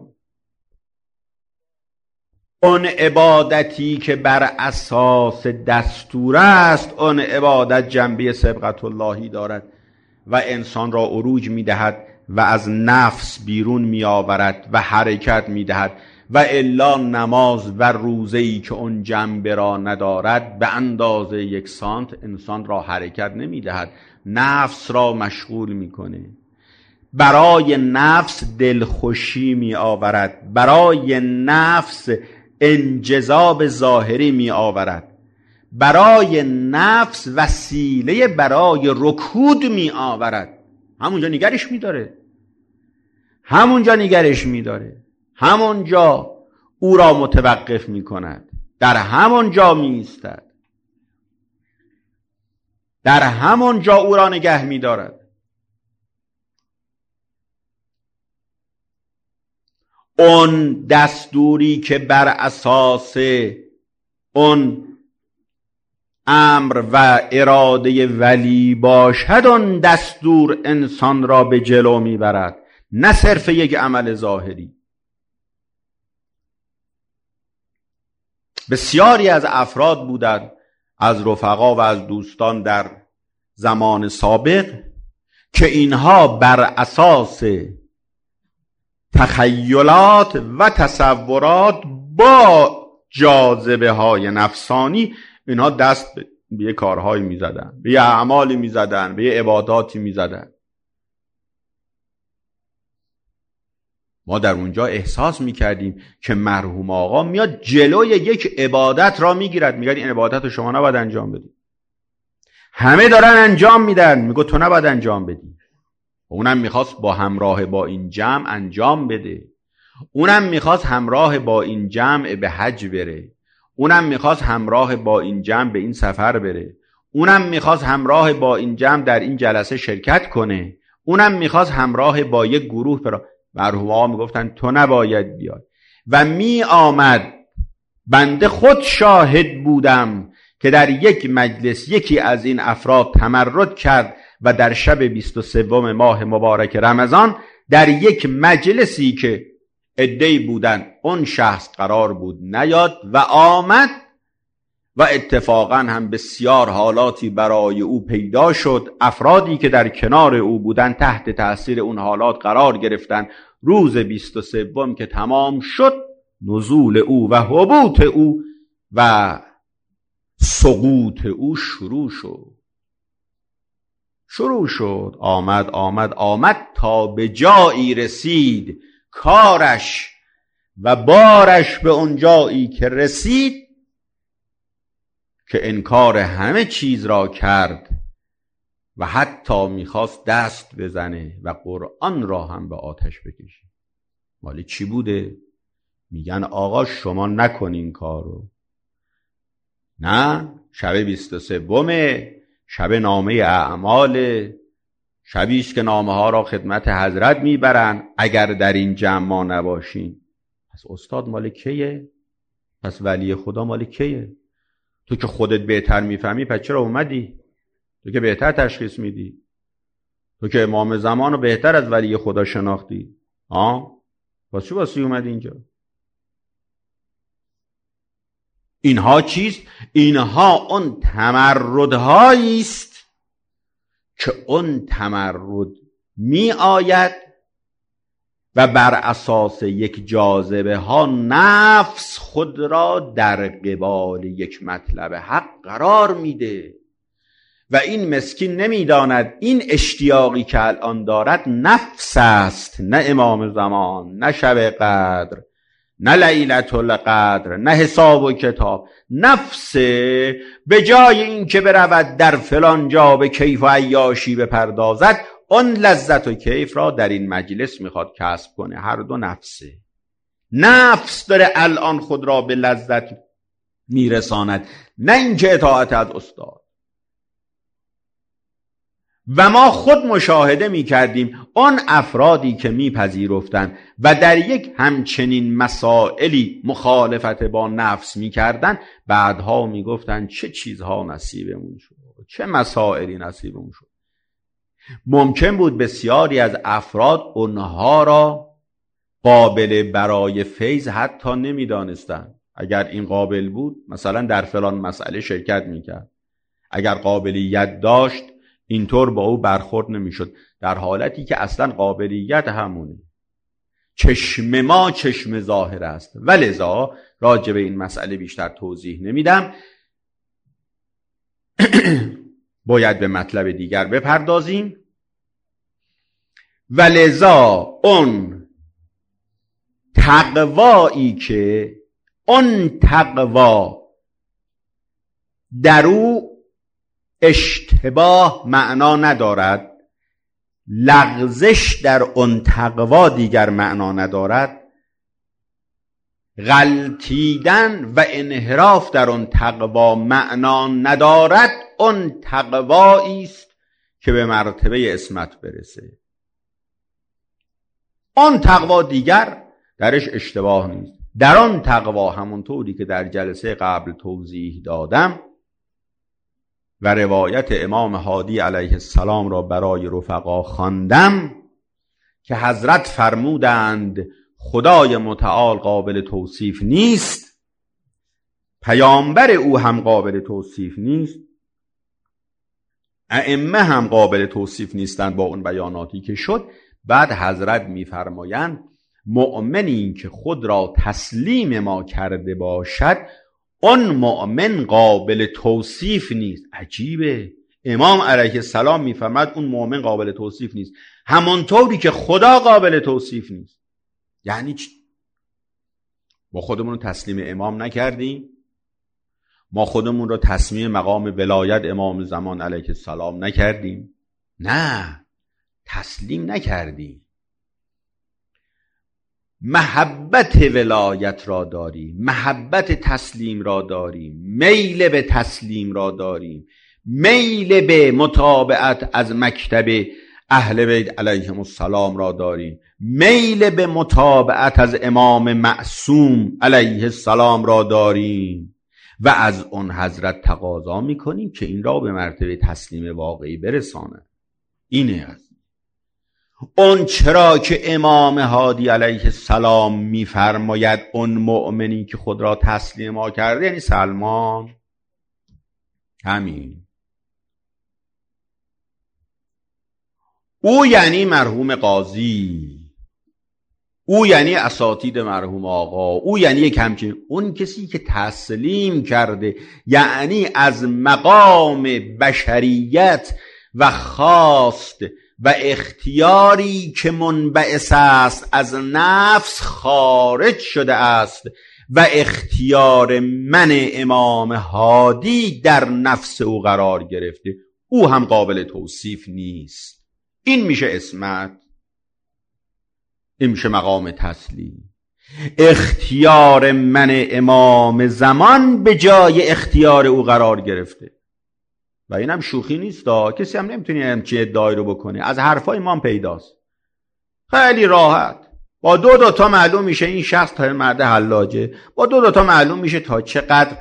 Speaker 1: اون عبادتی که بر اساس دستور است، اون عبادت جنبه سبقت اللهی دارد و انسان را عروج میدهد و از نفس بیرون می آورد و حرکت می دهد. و الا نماز و روزه‌ای که اون جنبه را ندارد، به اندازه 1 سانت انسان را حرکت نمی دهد، نفس را مشغول می کنه، برای نفس دلخوشی می آورد، برای نفس انجذاب ظاهری می آورد، برای نفس وسیله برای رکود می آورد. همونجا نگرش می داره، همونجا نگرش می داره، همونجا او را متوقف می کند، در همونجا می ایستد، در همونجا او را نگه می دارد. اون دستوری که بر اساس اون امر و اراده ولی باشد، اون دستور انسان را به جلو میبرد، نه صرف یک عمل ظاهری. بسیاری از افراد بودند، از رفقا و از دوستان در زمان سابق، که اینها بر اساس تخیلات و تصورات با جاذبه های نفسانی، اینها دست به یه کارهایی میزدن، به یه اعمالی میزدن، به یه عباداتی میزدن. ما در اونجا احساس میکردیم که مرحوم آقا میاد جلوی یک عبادت را میگیرد، میگه این عبادت رو شما نباید انجام بدی. همه دارن انجام میدن، میگه تو نباید انجام بدی. اونم میخواست با همراه با این جمع انجام بده، اونم میخواست همراه با این جمع به حج بره، اونم میخواست همراه با این جمع به این سفر بره، اونم میخواست همراه با این جمع در این جلسه شرکت کنه، اونم میخواست همراه با یک گروه برا. مرحوم آقا میگفتن تو نباید بیای. و می آمد، بنده خود شاهد بودم که در یک مجلس یکی از این افراد تمرد کرد و در شب 23 ماه مبارک رمضان در یک مجلسی که عده‌ای بودن، اون شخص قرار بود نیاد و آمد و اتفاقا هم بسیار حالاتی برای او پیدا شد. افرادی که در کنار او بودن تحت تأثیر اون حالات قرار گرفتن. روز 23 که تمام شد، نزول او و هبوط او و سقوط او شروع شد. آمد تا به جایی رسید کارش و بارش به اون جایی که رسید که انکار همه چیز را کرد و حتی میخواست دست بزنه و قرآن را هم به آتش بکشه. مالی چی بوده؟ میگن آقا شما نکنین کارو. نه، شب 23 شب نامه اعمال، شبیش که نامه ها را خدمت حضرت میبرن. اگر در این جمع ما نباشین، پس استاد مال کیه؟ پس ولی خدا مال کیه؟ تو که خودت بهتر میفهمی، پس چرا اومدی؟ تو که بهتر تشخیص میدی، تو که امام زمان رو بهتر از ولی خدا شناختی. پس چی واسه اومدی اینجا؟ اینها چیست؟ اینها اون تمردهایی است که اون تمرد می آید و بر اساس یک جاذبه ها نفس خود را در قبال یک مطلب حق قرار میده و این مسکین نمیداند این اشتیاقی که الان دارد نفس است، نه امام زمان، نه شب قدر، نه لیلة القدر، نه حساب و کتاب. نفس به جای این که برود در فلان جا به کیف و عیاشی بپردازد، اون لذت و کیف را در این مجلس میخواد کسب کنه. هر دو نفسه. نفس داره الان خود را به لذت میرساند، نه اینکه اطاعت از استاد. و ما خود مشاهده میکردیم آن افرادی که میپذیرفتند و در یک همچنین مسائلی مخالفت با نفس میکردند، بعدها میگفتند چه چیزها نصیبمون شد، چه مسائلی نصیبمون شد. ممکن بود بسیاری از افراد اونها را قابل برای فیض حتی نمیدانستند. اگر این قابل بود مثلا در فلان مسئله شرکت میکرد، اگر قابلیت داشت اینطور با او برخورد نمیشد، در حالتی که اصلا قابلیت همونه. چشم ما چشم ظاهر است و لذا راجع به این مسئله بیشتر توضیح نمیدم. باید به مطلب دیگر بپردازیم. و لذا اون تقوایی که اون تقوا در او اشتباه معنا ندارد، لغزش در اون تقوا دیگر معنا ندارد، غلطیدن و انحراف در اون تقوا معنا ندارد، اون تقوایی است که به مرتبه عصمت برسه. اون تقوا دیگر درش اشتباه نیست. در اون تقوا همونطوری که در جلسه قبل توضیح دادم و روایت امام هادی علیه السلام را برای رفقا خواندم که حضرت فرمودند خدای متعال قابل توصیف نیست، پیامبر او هم قابل توصیف نیست، ائمه هم قابل توصیف نیستند با اون بیاناتی که شد. بعد حضرت میفرمایند مؤمنی که خود را تسلیم ما کرده باشد، اون مؤمن قابل توصیف نیست. عجیبه، امام علیه السلام میفرماد اون مؤمن قابل توصیف نیست، همونطوری که خدا قابل توصیف نیست. یعنی چی؟ ما خودمون رو تسلیم امام نکردیم؟ ما خودمون رو تسلیم مقام ولایت امام زمان علیه السلام نکردیم؟ نه، تسلیم نکردیم. محبت ولایت را داریم، محبت تسلیم را داریم، میل به تسلیم را داریم، میل به متابعت از مکتب اهل بیت علیهم السلام را داریم، میل به متابعت از امام معصوم علیه السلام را داریم و از اون حضرت تقاضا میکنیم که این را به مرتبه تسلیم واقعی برسانه. اینه است. اون چرا که امام هادی علیه السلام میفرماید اون مؤمنی که خود را تسلیم ما کرده، یعنی سلمان. همین. او یعنی مرحوم قاضی، او یعنی اساتید مرحوم آقا، او یعنی یک همچین. اون کسی که تسلیم کرده یعنی از مقام بشریت و خواست و اختیاری که منبعث است از نفس خارج شده است و اختیار من امام هادی در نفس او قرار گرفته، او هم قابل توصیف نیست. این میشه عصمت، این میشه مقام تسلیم. اختیار من امام زمان به جای اختیار او قرار گرفته و اینم شوخی نیست. کسی هم نمیتونه همچین ادعایی رو بکنه. از حرفای ما هم پیداست. خیلی راحت با دو تا معلوم میشه این شخص تا مرد حلاجه، با دو تا معلوم میشه تا چقدر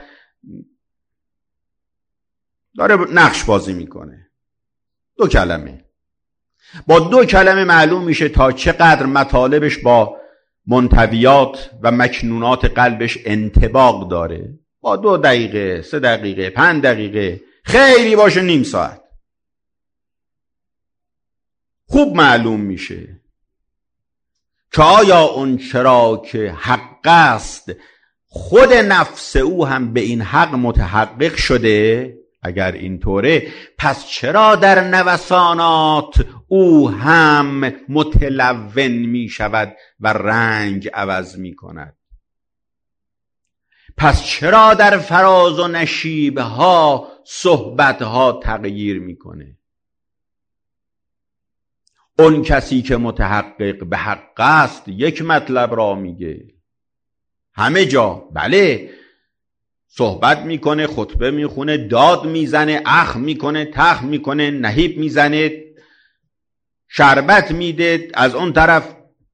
Speaker 1: داره نقش بازی میکنه. دو کلمه، با دو کلمه معلوم میشه تا چقدر مطالبش با منطویات و مکنونات قلبش انطباق داره. با 2 دقیقه، 3 دقیقه، 5 دقیقه، خیلی باشه نیم ساعت، خوب معلوم میشه. که آیا اون چرا که حق است خود نفس او هم به این حق متحقق شده؟ اگر اینطوره پس چرا در نوسانات او هم متلون می شود و رنگ عوض می کند؟ پس چرا در فراز و نشیبها صحبتها تغییر می کنه؟ اون کسی که متحقق به حق است یک مطلب را میگه همه جا، بله، صحبت میکنه، خطبه میخونه، داد میزنه، اخ میکنه، تخ میکنه، نهیب میزنه، شربت میده، از اون طرف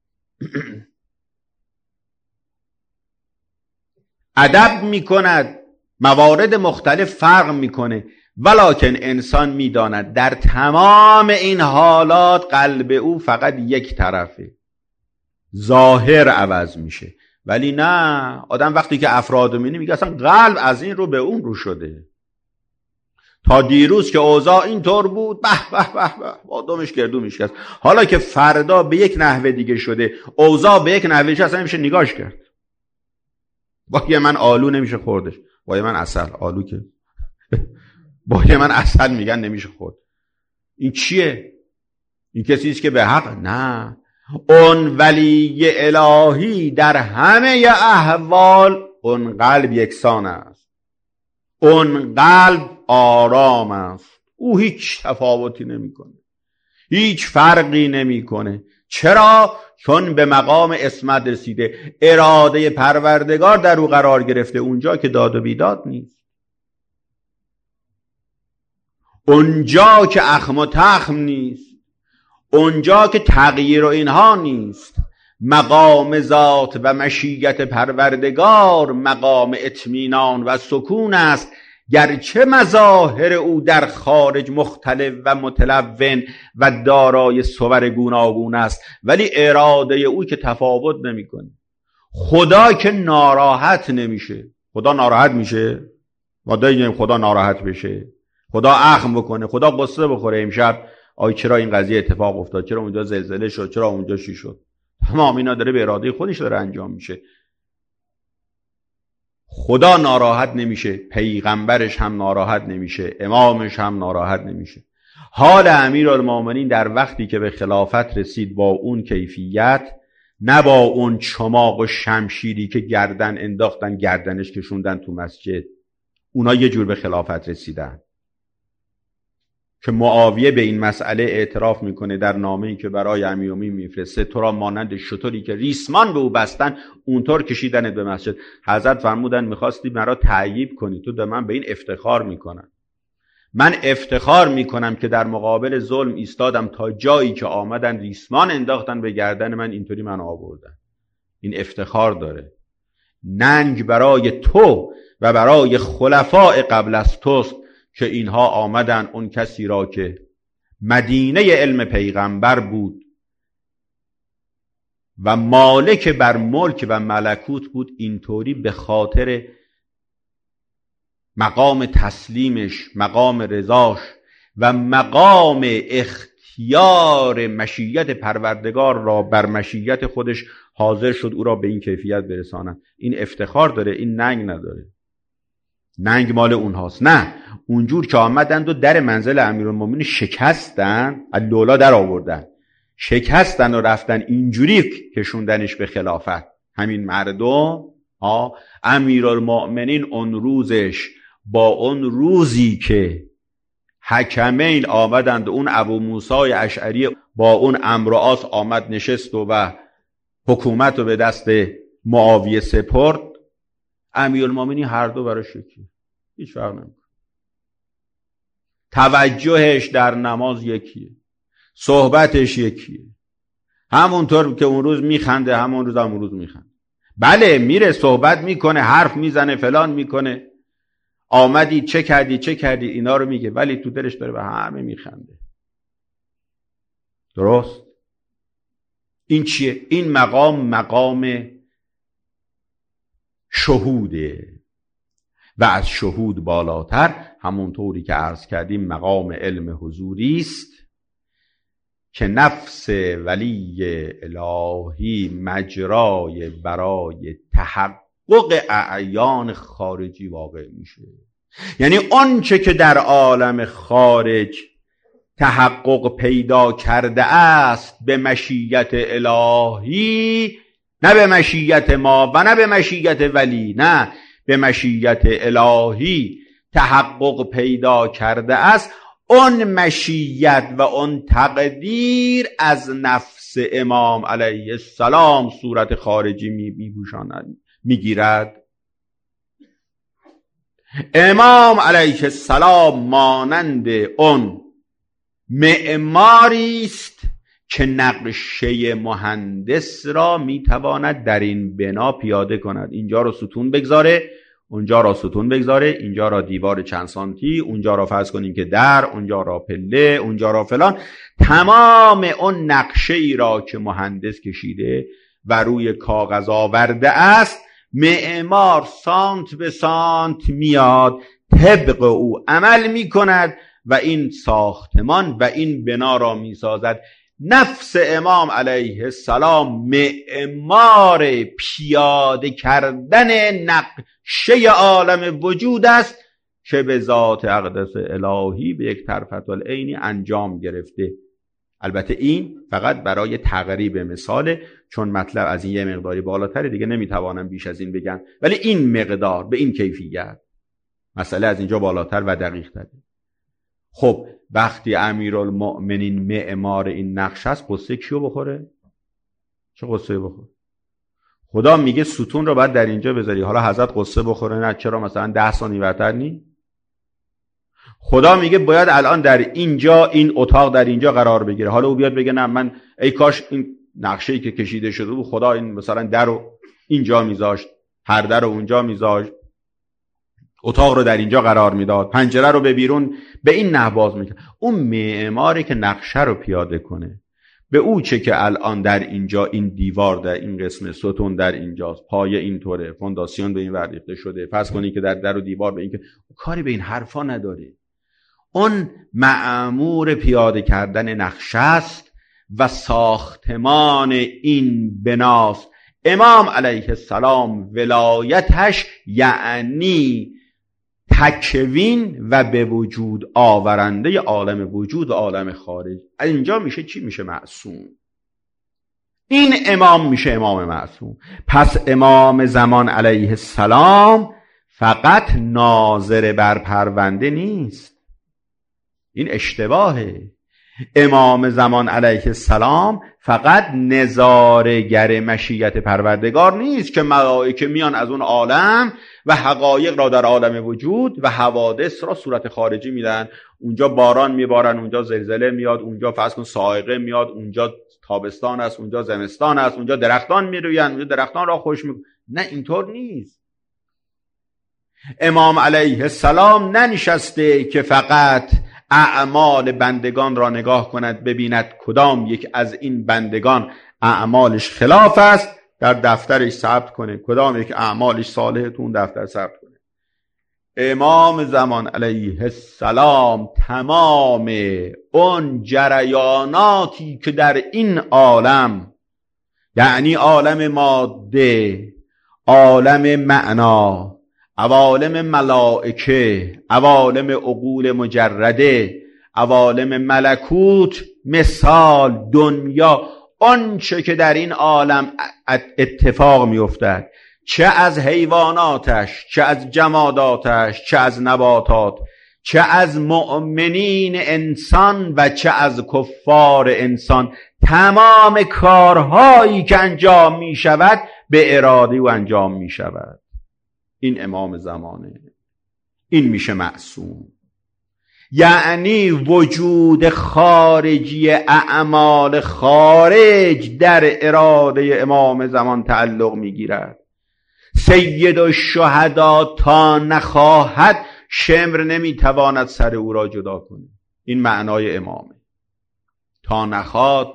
Speaker 1: ادب میکند، موارد مختلف فرق میکنه، ولکن انسان میداند در تمام این حالات قلب او فقط یک طرفه، ظاهر عوض میشه. ولی نه، آدم وقتی که افراد میبینه میگه اصلا قلب از این رو به اون رو شده. تا دیروز که اوضاع اینطور بود به به به به با دومش گردو میشکست، حالا که فردا به یک نحوه دیگه شده، اوضاع به یک نحوه اصلا نمیشه نگاش کرد. وای من آلو نمیشه خوردش، وای من عسل، آلو که وای من عسل میگن نمیشه خورد. این چیه؟ این کسیست که به حق؟ نه، اون ولی الهی در همه احوال اون قلب یکسان است، اون قلب آرام است، او هیچ تفاوتی نمیکنه، هیچ فرقی نمیکنه. چرا؟ چون به مقام اسمت رسیده، اراده پروردگار در او قرار گرفته، اونجا که داد و بیداد نیست، اونجا که اخم و تخم نیست، اونجا که تغییر و اینها نیست، مقام ذات و مشیت پروردگار مقام اطمینان و سکون است. گرچه مظاهر او در خارج مختلف و متلون و دارای صور گوناگون است، ولی اراده او که تفاوت نمیکنه. خدا که ناراحت نمیشه. خدا ناراحت میشه؟ ما داریم خدا ناراحت بشه، خدا اخم بکنه، خدا قصه بخوره امشب آی چرا این قضیه اتفاق افتاد، چرا اونجا زلزله شد، چرا اونجا چی شد؟ تمام اینا داره به اراده خودش داره انجام میشه. خدا ناراحت نمیشه، پیغمبرش هم ناراحت نمیشه، امامش هم ناراحت نمیشه. حال امیرالمومنین در وقتی که به خلافت رسید با اون کیفیت، نه با اون چماق و شمشیری که گردن انداختن گردنش کشوندن تو مسجد، اونا یه جور به خلافت رسیدن. که معاویه به این مسئله اعتراف میکنه در نامه‌ای که برای امیرالمومنین میفرسته، تو را مانند شتری که ریسمان به او بستن اونطور کشیدنت به مسجد. حضرت فرمودن میخواستی مرا تعییب کنی، تو به من به این افتخار میکنن. من افتخار میکنم که در مقابل ظلم ایستادم، تا جایی که آمدن ریسمان انداختن به گردن من، اینطوری من آوردن. این افتخار داره. ننگ برای تو و برای خلفاء قبل از توست که اینها آمدن اون کسی را که مدینه علم پیغمبر بود و مالک بر ملک و ملکوت بود، اینطوری به خاطر مقام تسلیمش، مقام رضاش و مقام اختیار مشیت پروردگار را بر مشیت خودش حاضر شد او را به این کیفیت برسانند. این افتخار داره، این ننگ نداره. ننگ مال اونهاست. نه، اونجور که آمدند و در منزل امیرالمومنین شکستن، اللولا در آوردن، شکستن و رفتن اینجوری کشوندنش به خلافت. همین مردم امیرالمومنین اون روزش با اون روزی که حکمین آمدند، اون ابو موسی اشعری با اون عمرو و عاص آمد نشست و حکومت رو به دست معاویه سپرد، امیرالمومنین هر دو براش یکیه، هیچ فرق نمیکنه. توجهش در نماز یکیه، صحبتش یکیه، همونطور که اون روز میخنده همون روز همون روز میخنده. بله میره صحبت میکنه، حرف میزنه، فلان میکنه، آمدی چه کردی اینا رو میگه، ولی تو دلش داره به همه میخنده. درست؟ این چیه؟ این مقام شهوده و از شهود بالاتر همونطوری که عرض کردیم مقام علم حضوری است که نفس ولی الهی مجرای برای تحقق اعیان خارجی واقع میشه. یعنی آنچه که در عالم خارج تحقق پیدا کرده است به مشیت الهی، نه به مشیت ما و نه به مشیت ولی، نه به مشیت الهی تحقق پیدا کرده است، اون مشیت و اون تقدیر از نفس امام علیه السلام صورت خارجی میپوشاند، میگیرد. امام علیه السلام مانند اون معماری است که نقشه مهندس را میتواند در این بنا پیاده کند. اینجا رو ستون بگذاره، اونجا را ستون بگذاره، اینجا را دیوار چند سانتی، اونجا را فرض کنیم که در، اونجا را پله، اونجا را فلان. تمام اون نقشه ای را که مهندس کشیده و روی کاغذ آورده است، معمار سانت به سانت میاد طبق او عمل میکند و این ساختمان و این بنا را میسازد. نفس امام علیه السلام معمار پیاده کردن نقشه عالم وجود است که به ذات اقدس الهی به یک طرفة العین انجام گرفته. البته این فقط برای تقریب مثاله، چون مطلب از این یه مقداری بالاتره دیگه نمیتوانم بیش از این بگم، ولی این مقدار به این کیفیت مسئله از اینجا بالاتر و دقیق تره. خب وقتی امیرالمؤمنین معمار این نقش است، قصه کیو بخوره؟ چه قصه بخوره؟ خدا میگه ستون رو باید در اینجا بذاری، حالا حضرت قصه بخوره نه چرا مثلا 10 ثانیه برتر نی؟ خدا میگه باید الان در اینجا این اتاق در اینجا قرار بگیره، حالا او بیاد بگه نه من ای کاش این نقشه‌ای که کشیده شده بود خدا این مثلا در رو اینجا میذاشت، پرده رو اونجا میذاشت، اتاق رو در اینجا قرار میداد، پنجره رو به بیرون به این نحو باز میکنه. اون معماری که نقشه رو پیاده کنه به او چه که الان در اینجا این دیوار در این قسم، ستون در اینجاست، پایه اینطوره، فونداسیون به این ور ریخته شده، فرض کنی که در و دیوار به این که کاری به این حرفا نداره. اون مأمور پیاده کردن نقشه است و ساختمان این بناست. امام علیه السلام ولایتش یعنی تکوین و به وجود آورنده عالم وجود و عالم خارج. اینجا میشه چی؟ میشه معصوم. این امام میشه امام معصوم. پس امام زمان علیه السلام فقط ناظر بر پرونده نیست، این اشتباهه. امام زمان علیه السلام فقط نظاره‌گر مشیت پروردگار نیست که ملائکه میان از اون عالم و حقایق را در عالم وجود و حوادث را صورت خارجی میدن. اونجا باران میبارن، اونجا زلزله میاد، اونجا فرض کن صاعقه میاد، اونجا تابستان است، اونجا زمستان است، اونجا درختان میروین، اونجا درختان را خوش میکنن. نه اینطور نیست. امام علیه السلام ننشسته که فقط اعمال بندگان را نگاه کند ببیند کدام یک از این بندگان اعمالش خلاف است در دفترش ثبت کنه، کدام یک اعمالش صالحه تو اون دفتر ثبت کنه. امام زمان علیه السلام تمام اون جریاناتی که در این عالم، یعنی عالم ماده، عالم معنا، عوالم ملائکه، عوالم عقول مجرده، عوالم ملکوت، مثال دنیا، آنچه که در این عالم اتفاق میافتد، چه از حیواناتش، چه از جماداتش، چه از نباتات، چه از مؤمنین انسان و چه از کفار انسان، تمام کارهایی که انجام می شود به اراده و انجام می شود. این امام زمانه، این میشه معصوم. یعنی وجود خارجی اعمال خارج در اراده امام زمان تعلق میگیرد. سید الشهدا تا نخواهد شمر نمیتواند سر او را جدا کنه. این معنای امامه، تا نخواد.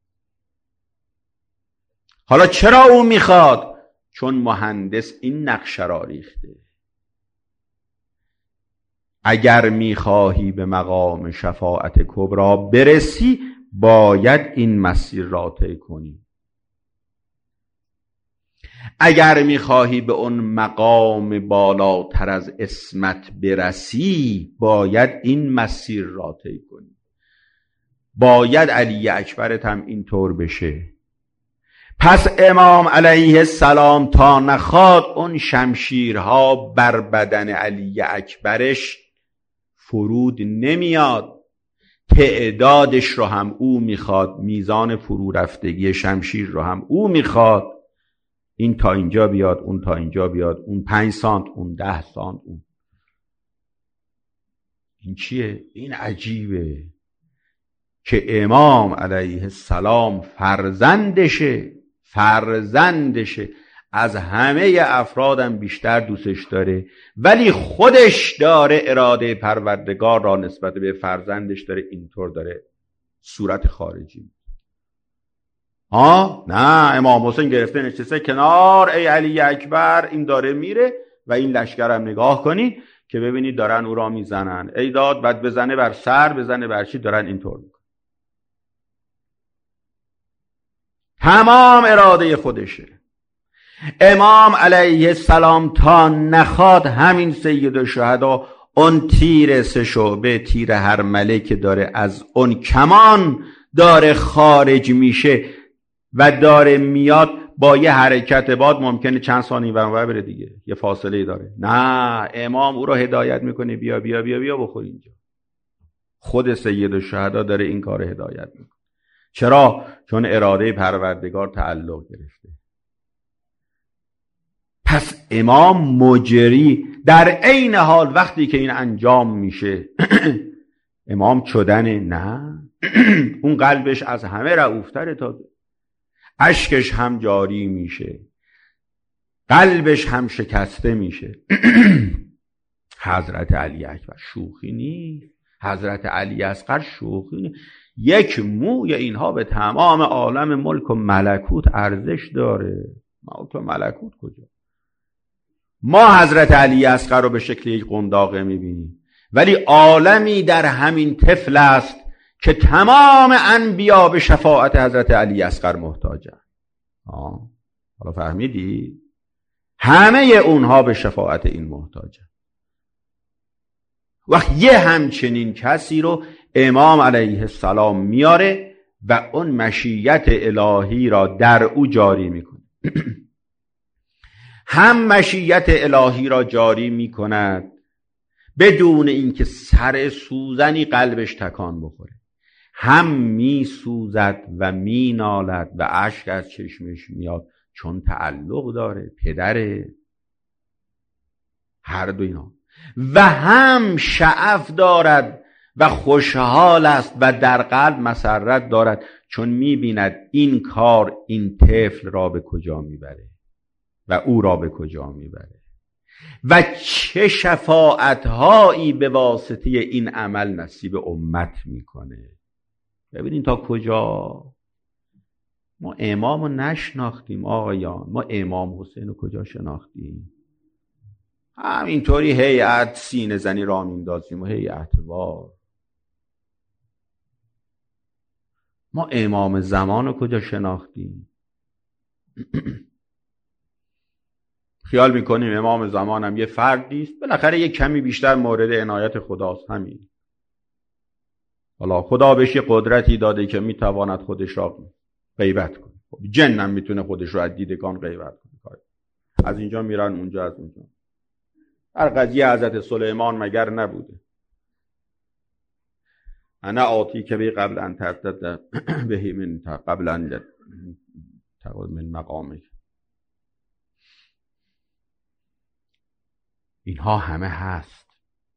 Speaker 1: حالا چرا او میخواد؟ چون مهندس این نقشه را ریخته. اگر میخواهی به مقام شفاعت کبرا برسی، باید این مسیر را طی کنی. اگر میخواهی به اون مقام بالاتر از عصمت برسی باید این مسیر را طی کنی. باید علی اکبرت هم اینطور بشه. پس امام علیه السلام تا نخواد اون شمشیرها بر بدن علی اکبرش فرود نمیاد. تعدادش رو هم او میخواد، میزان فرو رفتگی شمشیر رو هم او میخواد. این تا اینجا بیاد، اون تا اینجا بیاد، اون 5 سانت، اون 10 سانت، اون. این چیه؟ این عجیبه که امام علیه السلام فرزندشه از همه افرادم بیشتر دوستش داره، ولی خودش داره اراده پروردگار را نسبت به فرزندش داره اینطور داره صورت خارجی. نه، امام حسین گرفته نشسته کنار، ای علی اکبر، این داره میره و این لشکرم نگاه کنی که ببینید دارن او را میزنن، ای داد بعد بزنه بر سر، بزنه بر چی، دارن اینطور میکنن. تمام اراده خودشه. امام علیه السلام تا نخواد همین سید الشهدا اون تیر 3 شعبه، تیر هر ملک داره از اون کمان داره خارج میشه و داره میاد، با یه حرکت باد ممکنه چند ثانیه ور بره دیگه، یه فاصله داره. نه، امام او رو هدایت میکنه، بیا بیا بیا بیا بخور اینجا. خود سید الشهدا داره این کار هدایت میکنه. چرا؟ چون اراده پروردگار تعلق گرفته. پس امام مجری در عین حال وقتی که این انجام میشه امام چدنه؟ نه اون قلبش از همه رئوفتره، تا اشکش هم جاری میشه، قلبش هم شکسته میشه. حضرت علی اکبر شوخی نیست، حضرت علی اصغر شوخی نیست. یک موی اینها به تمام عالم ملک و ملکوت ارزش داره. ملک و ملکوت کجا؟ ما حضرت علی اصغر رو به شکل یک قنداقه میبینیم، ولی عالمی در همین طفل است که تمام انبیا به شفاعت حضرت علی اصغر محتاجن. حالا فهمیدی؟ همه اونها به شفاعت این محتاجن. وقت یه همچنین کسی رو امام علیه السلام میاره و اون مشیت الهی را در او جاری میکنه. هم مشیت الهی را جاری میکند بدون اینکه سر سوزنی قلبش تکان بخوره، هم میسوزد و مینالد و اشک از چشمش میاد چون تعلق داره، پدره، هر دو اینا. و هم شعف دارد و خوشحال است و در قلب مسرت دارد چون میبیند این کار این طفل را به کجا میبره و او را به کجا میبره و چه شفاعتهایی به واسطه این عمل نصیب امت میکنه. ببینین تا کجا ما امام رو نشناختیم آقایان. ما امام حسین رو کجا شناختیم؟ همینطوری هیئت سینه زنی را میندازیم و هیئت وار. ما امام زمان رو کجا شناختیم؟ خیال میکنیم امام زمان هم یه فردی است، بالاخره یه کمی بیشتر مورد عنایت خداست، همین. حالا خدا بهش یه قدرتی داده که میتواند خودش را غیبت کنه. جن هم میتونه خودش رو از دیدگان غیبت کنه. از اینجا میرن اونجا، از اونجا. هر قضیه حضرت سلیمان مگر نبوده؟ انا آتی که بی قبل ان ترتد بهی من قبل ان تقول من مقامه. اینها همه هست.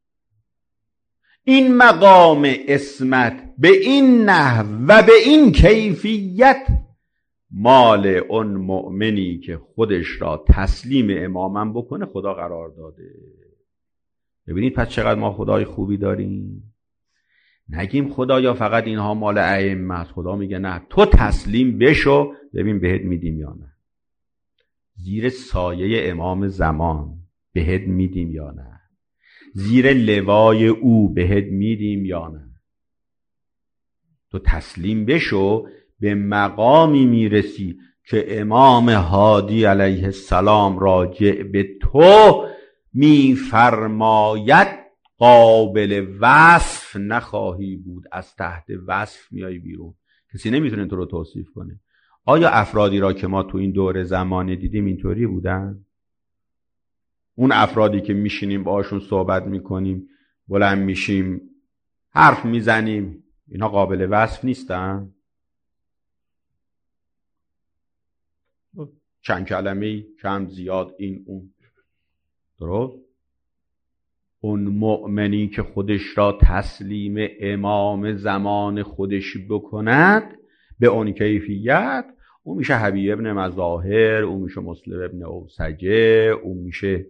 Speaker 1: این مقام عصمت به این نحو و به این کیفیت مال اون مؤمنی که خودش را تسلیم امامم بکنه خدا قرار داده. ببینید پس چقدر ما خدای خوبی داریم. نگیم خدایا فقط اینها مال ائمه است. خدا میگه نه، تو تسلیم بشو ببین بهت میدیم یا نه. زیر سایه امام زمان بهت میدیم یا نه، زیر لوای او بهت میدیم یا نه. تو تسلیم بشو، به مقامی میرسی که امام هادی علیه السلام راجع به تو میفرماید قابل وصف نخواهی بود، از تحت وصف میای بیرون، کسی نمیتونه تو رو توصیف کنه. آیا افرادی را که ما تو این دور زمانه دیدیم اینطوری بودن؟ اون افرادی که میشینیم باهاشون صحبت میکنیم، بلند میشیم حرف میزنیم، اینا قابل وصف نیستن؟ چند کلمه‌ای، کم زیاد، این اون. درست؟ اون مؤمنی که خودش را تسلیم امام زمان خودش بکند به اون کیفیت، اون میشه حبیب ابن مظاهر، اون میشه مسلم ابن اوسجه، اون میشه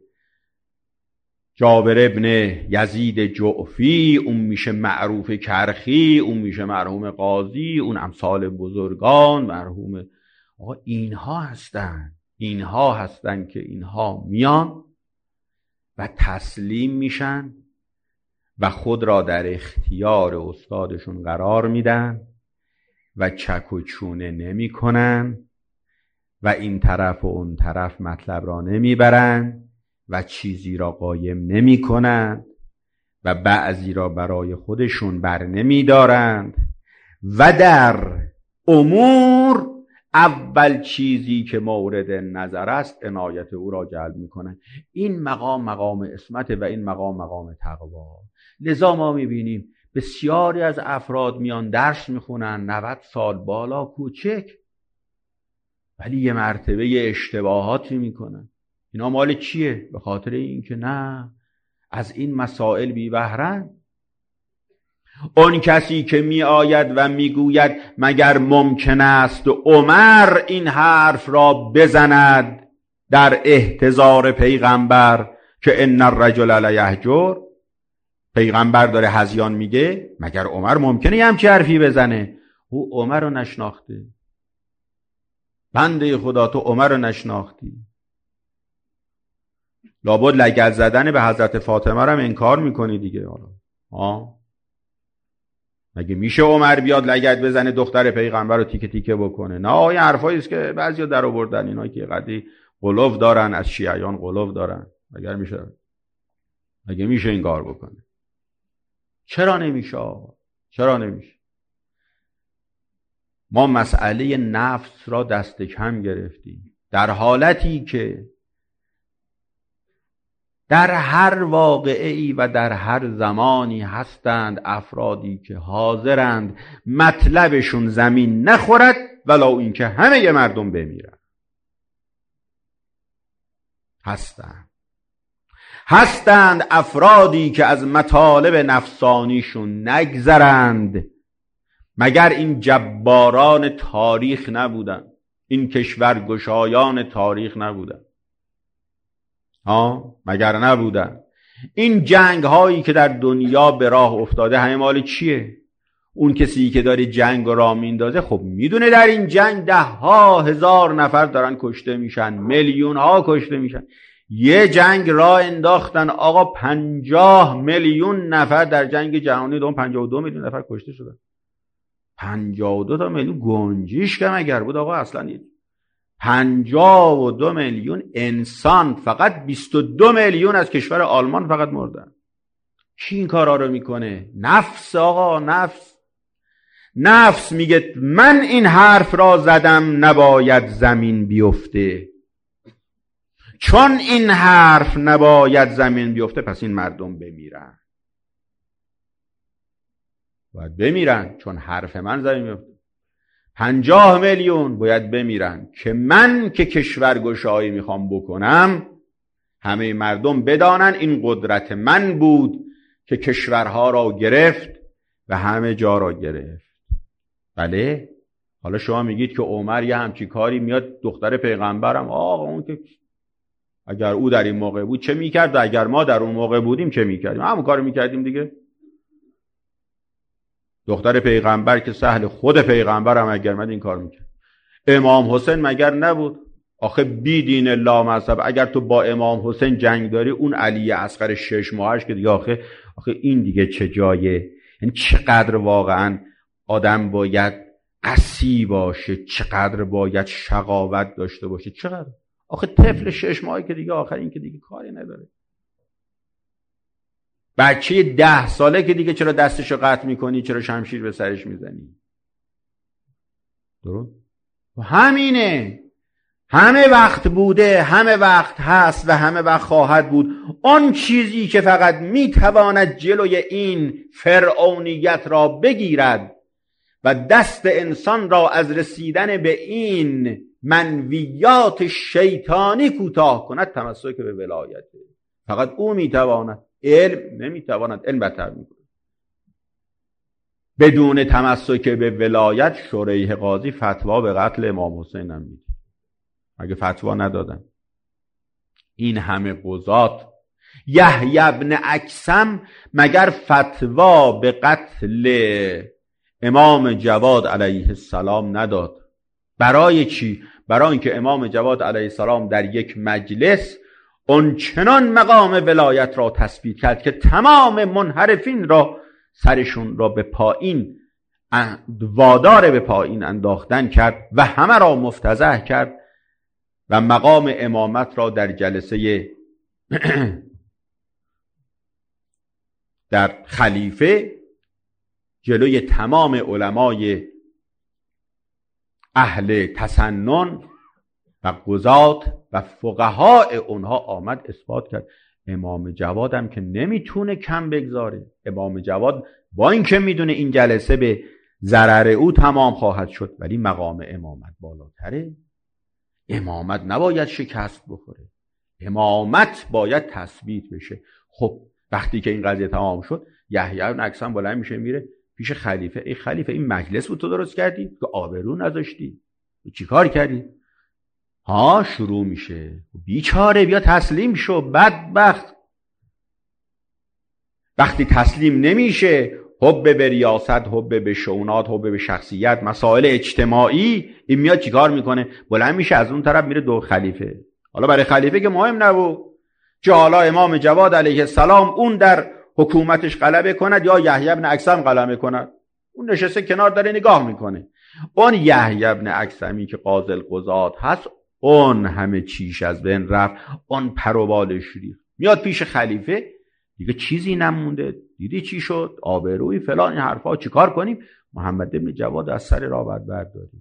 Speaker 1: جابر ابن یزید جعفی، اون میشه معروف کرخی، اون میشه مرحوم قاضی، اون امثال بزرگان مرحوم. آقا اینها هستن که اینها میان و تسلیم میشن و خود را در اختیار استادشون قرار میدن و چک و چونه نمی کنن و این طرف و اون طرف مطلب را نمیبرن و چیزی را قایم نمی کنند و بعضی را برای خودشون بر نمی دارند و در امور اول چیزی که مورد نظر است عنایت او را جلب می کنند. این مقام عصمت و این مقام تقوا. لذا ما می بینیم بسیاری از افراد میان درس میخونن 90 سال بالا کوچک، ولی یه مرتبه اشتباهاتی میکنن. اینا مال چیه؟ به خاطر این که نه از این مسائل بی بهرن. اون کسی که می آید و می گوید مگر ممکن است عمر این حرف را بزند در احتضار پیغمبر که ان الرجل لیهجر، پیغمبر داره هذیان میگه، مگر عمر ممکنه یه همچی حرفی بزنه؟ او عمر رو نشناخته. بنده خدا تو عمر رو نشناختی. لابد لگد زدن به حضرت فاطمه رو هم انکار میکنی دیگه. حالا مگه میشه عمر بیاد لگد بزنه دختر پیغمبر رو تیکه تیکه بکنه؟ نه، این حرفایی است که بعضیا در آوردن، اینا که قضیه قلوف دارن، از شیعیان قلوف دارن. مگه میشه این کار بکنه؟ چرا نمیشه آقا؟ چرا نمیشه؟ ما مسئله نفس را دست کم گرفتیم، در حالتی که در هر واقعه‌ای و در هر زمانی هستند افرادی که حاضرند مطلبشون زمین نخورد ولو اینکه همه مردم بمیرن. هستند افرادی که از مطالب نفسانیشون نگذرند. مگر این جباران تاریخ نبودن؟ این کشورگشایان تاریخ نبودن؟ مگر نبودن؟ این جنگ هایی که در دنیا به راه افتاده همه مال چیه؟ اون کسی که داره جنگ را میندازه خب میدونه در این جنگ 10,000 نفر دارن کشته میشن، میلیون ها کشته میشن. یه جنگ راه انداختن آقا 50 میلیون نفر در جنگ جهانی دوم 52 میلیون نفر کشته شدن. 52 تا میلیون گنجیش کم اگر بود آقا، اصلا نیست. 52 میلیون انسان، فقط 22 میلیون از کشور آلمان فقط مردن. کی این کارا رو میکنه؟ نفس آقا، نفس میگه من این حرف را زدم نباید زمین بیفته. چون این حرف نباید زمین بیفته پس این مردم بمیرن. باید بمیرن چون حرف من زمین بیفته. 50 میلیون باید بمیرن که من که کشورگشایی میخوام بکنم همه مردم بدانن این قدرت من بود که کشورها را گرفت و همه جا را گرفت. بله، حالا شما میگید که عمر یه همچی کاری میاد دختر پیغمبرم، آقا اون که اگر او در این موقع بود چه میکرد و اگر ما در اون موقع بودیم چه میکردیم؟ همون کارو میکردیم دیگه. دختر پیغمبر که سهل خود پیغمبر هم اگر من این کار میکرد. امام حسین مگر نبود؟ آخه بی دین الله مذهب، اگر تو با امام حسین جنگ داری، اون علی اصغر 6 ماهش که دیگه آخه این دیگه چه جایه؟ یعنی چقدر واقعا
Speaker 2: آدم باید قسی باشه، چقدر باید شقاوت داشته باشه، چقدر. آخه طفل 6 ماهه که دیگه آخر این که دیگه کاری نداره. بچه 10 ساله که دیگه چرا دستشو قطع میکنی، چرا شمشیر به سرش میزنی؟ درست؟ و همینه، همه وقت بوده، همه وقت هست و همه وقت خواهد بود. آن چیزی که فقط میتواند جلوی این فرعونیت را بگیرد و دست انسان را از رسیدن به این منویات شیطانی کوتاه کند، تمسک به ولایته. فقط او میتواند، علم نمیتواند. علم بدتر میکنه. بدون تمسک به ولایت شریح قاضی فتوا به قتل امام حسین هم میده. اگه فتوا ندادن این همه قضات، یحیی بن اکثم مگر فتوا به قتل امام جواد علیه السلام نداد؟ برای چی؟ برای اینکه امام جواد علیه السلام در یک مجلس اونچنان مقام ولایت را تثبیت کرد که تمام منحرفین را سرشون را به پایین وادار به پایین انداختن کرد و همه را مفتضح کرد و مقام امامت را در جلسه در خلیفه جلوی تمام علمای اهل تسنن و قضات و فقهای اونها آمد اثبات کرد. امام جواد هم که نمیتونه کم بگذاره. امام جواد با اینکه میدونه این جلسه به ضرر او تمام خواهد شد، ولی مقام امامت بالاتره. امامت نباید شکست بخوره، امامت باید تثبیت بشه. خب وقتی که این قضیه تمام شد، یحیی بن اکثم بلند میشه میره پیش خلیفه. ای خلیفه، این مجلس بود تو درست کردی که آبرو نذاشتی، چی کار کردی؟ ها، شروع میشه بیچاره بیا تسلیم شو بدبخت. وقتی تسلیم نمیشه، حب به ریاست، حب به شؤونات، حب به شخصیت، مسائل اجتماعی، این میاد چیکار میکنه؟ بلند میشه از اون طرف میره دو خلیفه. حالا برای خلیفه که مهم نبود که حالا امام جواد علیه السلام اون در حکومتش غلبه کند یا یحیی بن اکثم غلبه کند. اون نشسته کنار داره نگاه میکنه. اون یحیی بن اکثمی که قاضی القضات هست، اون همه چیش از بین رفت، اون پر و بالش ریخت. میاد پیش خلیفه، دیگه چیزی نمونده، دیدی چی شد؟ آبروی فلان، این حرفا، چیکار کنیم؟ محمد ابن جواد از سر راه باید برداریم.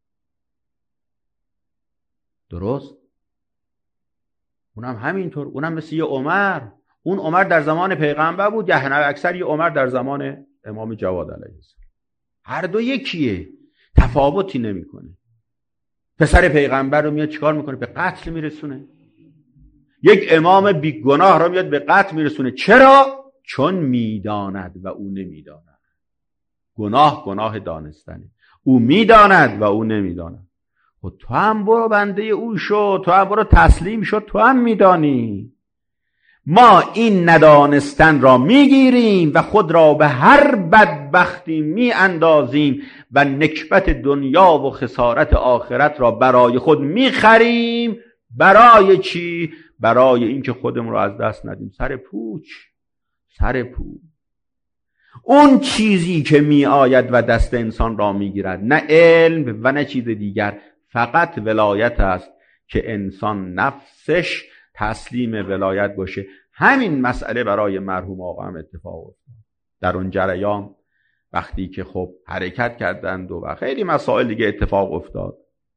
Speaker 2: درست؟ اونم همینطور، اونم مثل یه عمر. اون عمر در زمان پیغمبر بود، یحیی اکثر یه عمر در زمان امام جواد علیه السلام. هر دو یکیه، تفاوتی نمیکنه. پسر پیغمبر رو میاد چیکار میکنه؟ به قتل میرسونه. یک امام بیگناه رو میاد به قتل میرسونه. چرا؟ چون میداند و او نمیداند. گناه دانستنه. او میداند و او نمیداند. و تو هم برو بنده او شو، تو هم برو تسلیم شو، تو هم میدانی. ما این ندانستن را میگیریم و خود را به هر بدبختی میاندازیم و نکبت دنیا و خسارت آخرت را برای خود میخریم. برای چی؟ برای اینکه خودمون را از دست ندیم. سر پوچ. اون چیزی که می آید و دست انسان را می گیرد، نه علم و نه چیز دیگر، فقط ولایت است که انسان نفسش تسلیم ولایت باشه. همین مسئله برای مرحوم آقا هم اتفاق افتاد. در اون جریان وقتی که خب حرکت کردند و خیلی مسائل دیگه اتفاق افتاد،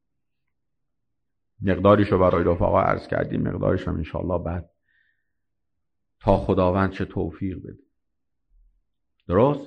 Speaker 2: مقداریش رو برای رفقا عرض کردیم، مقداریش هم انشاءالله بعد تا خداوند چه توفیق بده. درست؟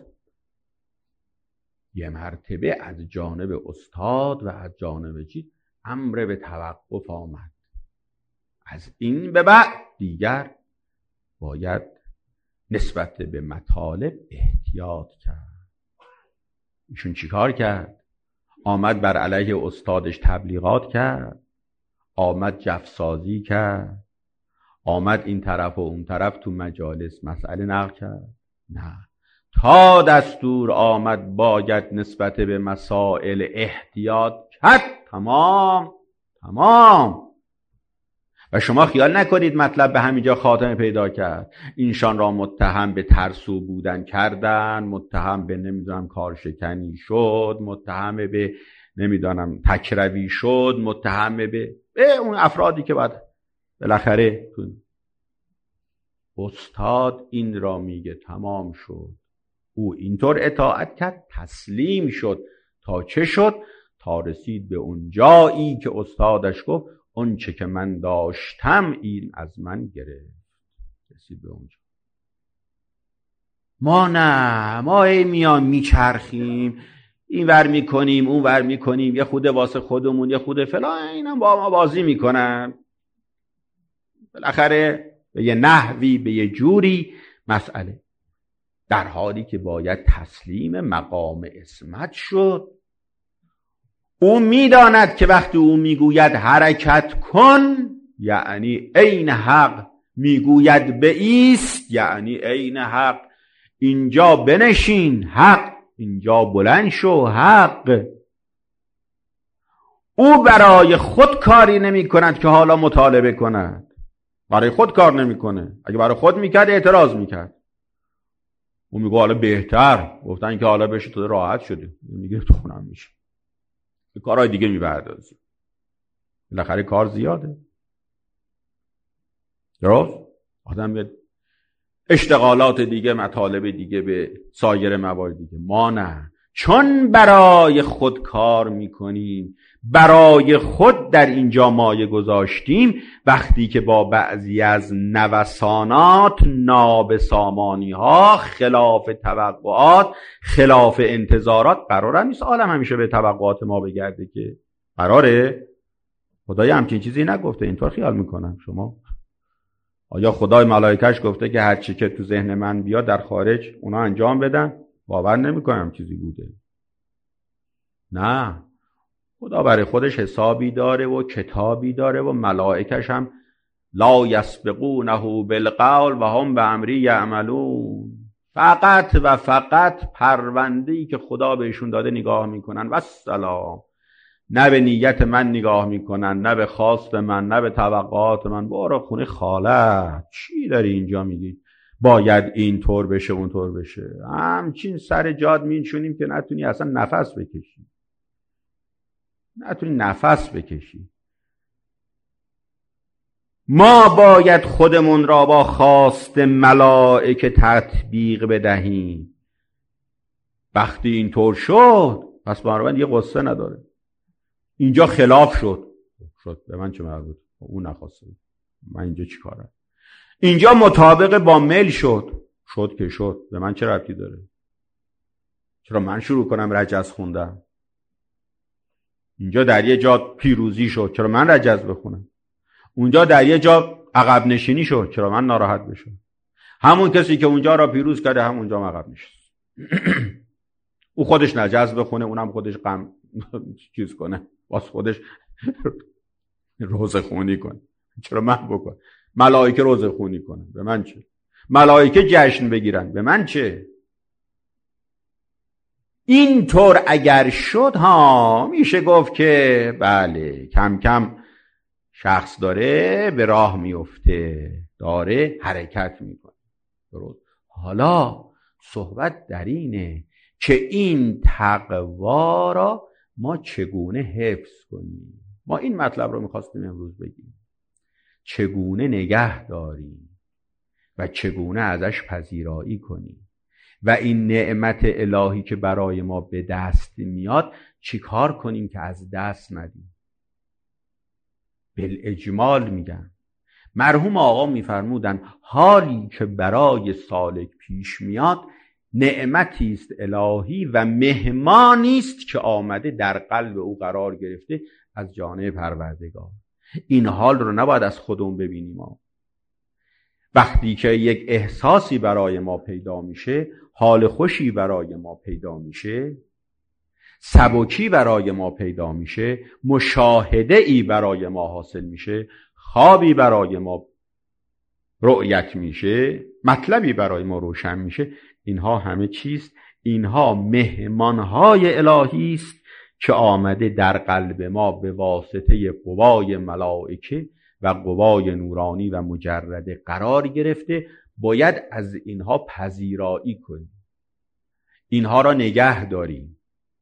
Speaker 2: یه مرتبه از جانب استاد و از جانب چی امر به توقف آمد. از این به بعد دیگر باید نسبت به مطالب احتیاط کرد. ایشون چیکار کرد؟ آمد بر علیه استادش تبلیغات کرد، آمد جفسازی کرد، آمد این طرف و اون طرف تو مجالس مسئله نقل کرد. نه، تا دستور آمد باید نسبت به مسائل احتیاط کرد. تمام. و شما خیال نکنید مطلب به همینجا خاتمه پیدا کرد. اینشان را متهم به ترسو بودن کردن، متهم به نمیدونم کارشکنی شد، متهم به نمیدونم تکروی شد، متهم به اون افرادی که بعد بالاخره استاد این را میگه تمام شد. او اینطور اطاعت کرد، تسلیم شد تا چه شد؟ تا رسید به اون جایی که استادش گفت اون چه که من داشتم این از من گرفت. رسید به اونجا. ما نه، ما میان میچرخیم، این ور میکنیم اون ور میکنیم، یه خود واسه خودمون یه خود فلان، اینم با ما بازی میکنن. بالاخره به یه نحوی به یه جوری مسئله، در حالی که باید تسلیم مقام عصمت شد. او میداند که وقتی او میگوید حرکت کن یعنی عین حق، میگوید بایست یعنی عین حق. اینجا بنشین حق، اینجا بلند شو حق. او برای خود کاری نمی کند که حالا مطالبه کند. برای خود کار نمی کنه. اگه برای خود میکرد اعتراض میکرد. او میگه حالا بهتر، گفتن که حالا بشه تو راحت شده، میگه تو خونم میشه، به کارهای دیگه میبردازی. بالاخره کار زیاده. درست؟ آدم به اشتغالات دیگه، مطالب دیگه، به سایر موارد دیگه. ما نه، چون برای خود کار میکنیم، برای خود در اینجا مایه گذاشتیم، وقتی که با بعضی از نوسانات، نابسامانی ها، خلاف توقعات، خلاف انتظارات، قراره نیست عالم همیشه به توقعات ما بگرده که قراره. خدای همچین چیزی نگفته. اینطور خیال میکنم شما. آیا خدای ملائکه‌اش گفته که هر چی که تو ذهن من بیاد در خارج اونا انجام بدن؟ باور نمیکنم چیزی بوده. نه، خدا برای خودش حسابی داره و کتابی داره و ملائکه‌اش هم لا یسبقونه بالقول و هم بامری یعملون. فقط و فقط پرونده‌ای که خدا بهشون داده نگاه میکنن و سلام. نه به نیت من نگاه میکنن، نه به خواست من، نه به توقعات من. برو خونه خالت، چی داری اینجا میگی باید این طور بشه اون طور بشه؟ همچین سر جاد میشونیم که نتونی اصلا نفس بکشی. نتونی نفس بکشی. ما باید خودمون را با خواست ملائکه تطبیق بدهیم. وقتی این طور شد پس بنابراین یه قصه نداره. اینجا خلاف شد به من چه مربوط؟ اون نخواسته، من اینجا چی کارم؟ اینجا مطابق با میل شد که شد، به من چه ربطی داره؟ چرا من شروع کنم رجز خوندم؟ اینجا در یه جا پیروزی شد، چرا من رجز بخونم؟ اونجا در یه جا عقب نشینی شد، چرا من ناراحت بشم؟ همون کسی که اونجا را پیروز کرده همونجا عقب نشست. او خودش رجز بخونه، اونم خودش غم چیز کنه، واسه خودش روزه خونی کنه. چرا من بکنم؟ ملائکه روزه خونی کنه، به من چه؟ ملائکه جشن بگیرن، به من چه؟ اینطور اگر شد میشه گفت که بله کم کم شخص داره به راه میفته، داره حرکت میکنه. درست؟ حالا صحبت در اینه که این تقوا را ما چگونه حفظ کنیم. ما این مطلب رو میخواستیم امروز بگیم. چگونه نگه داریم و چگونه ازش پذیرایی کنیم و این نعمت الهی که برای ما به دست میاد چیکار کنیم که از دست ندیم. بالاجمال میگن، مرحوم آقا میفرمودن حالی که برای سالک پیش میاد نعمتی است الهی و مهمانی است که آمده در قلب او قرار گرفته از جانب پروردگار. این حال رو نباید از خودمون ببینیم. وقتی که یک احساسی برای ما پیدا میشه، حال خوشی برای ما پیدا میشه، سبکی برای ما پیدا میشه، مشاهده ای برای ما حاصل میشه، خوابی برای ما رؤیت میشه، مطلبی برای ما روشن میشه، اینها همه چیست؟ اینها مهمانهای الهی است که آمده در قلب ما به واسطه قوای ملائکه و قوای نورانی و مجرده قرار گرفته، باید از اینها پذیرایی کنیم، اینها را نگه داریم،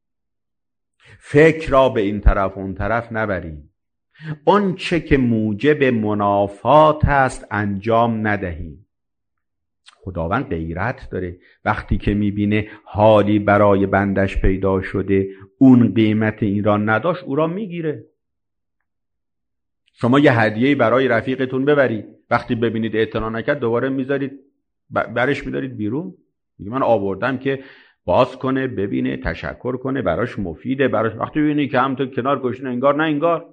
Speaker 2: فکر را به این طرف اون طرف نبریم، اون چه که موجب منافات است انجام ندهیم. خداوند غیرت داره، وقتی که میبینه حالی برای بندش پیدا شده اون قیمت این را نداشت او را میگیره. شما یه هدیه‌ای برای رفیقتون ببرید، وقتی ببینید اعتنا نکرد دوباره میذارید برش میدارید بیرون، میگه من آوردم که باز کنه، ببینه، تشکر کنه، براش مفیده، براش. وقتی ببینی که همونطور کنار گوشن انگار نه انگار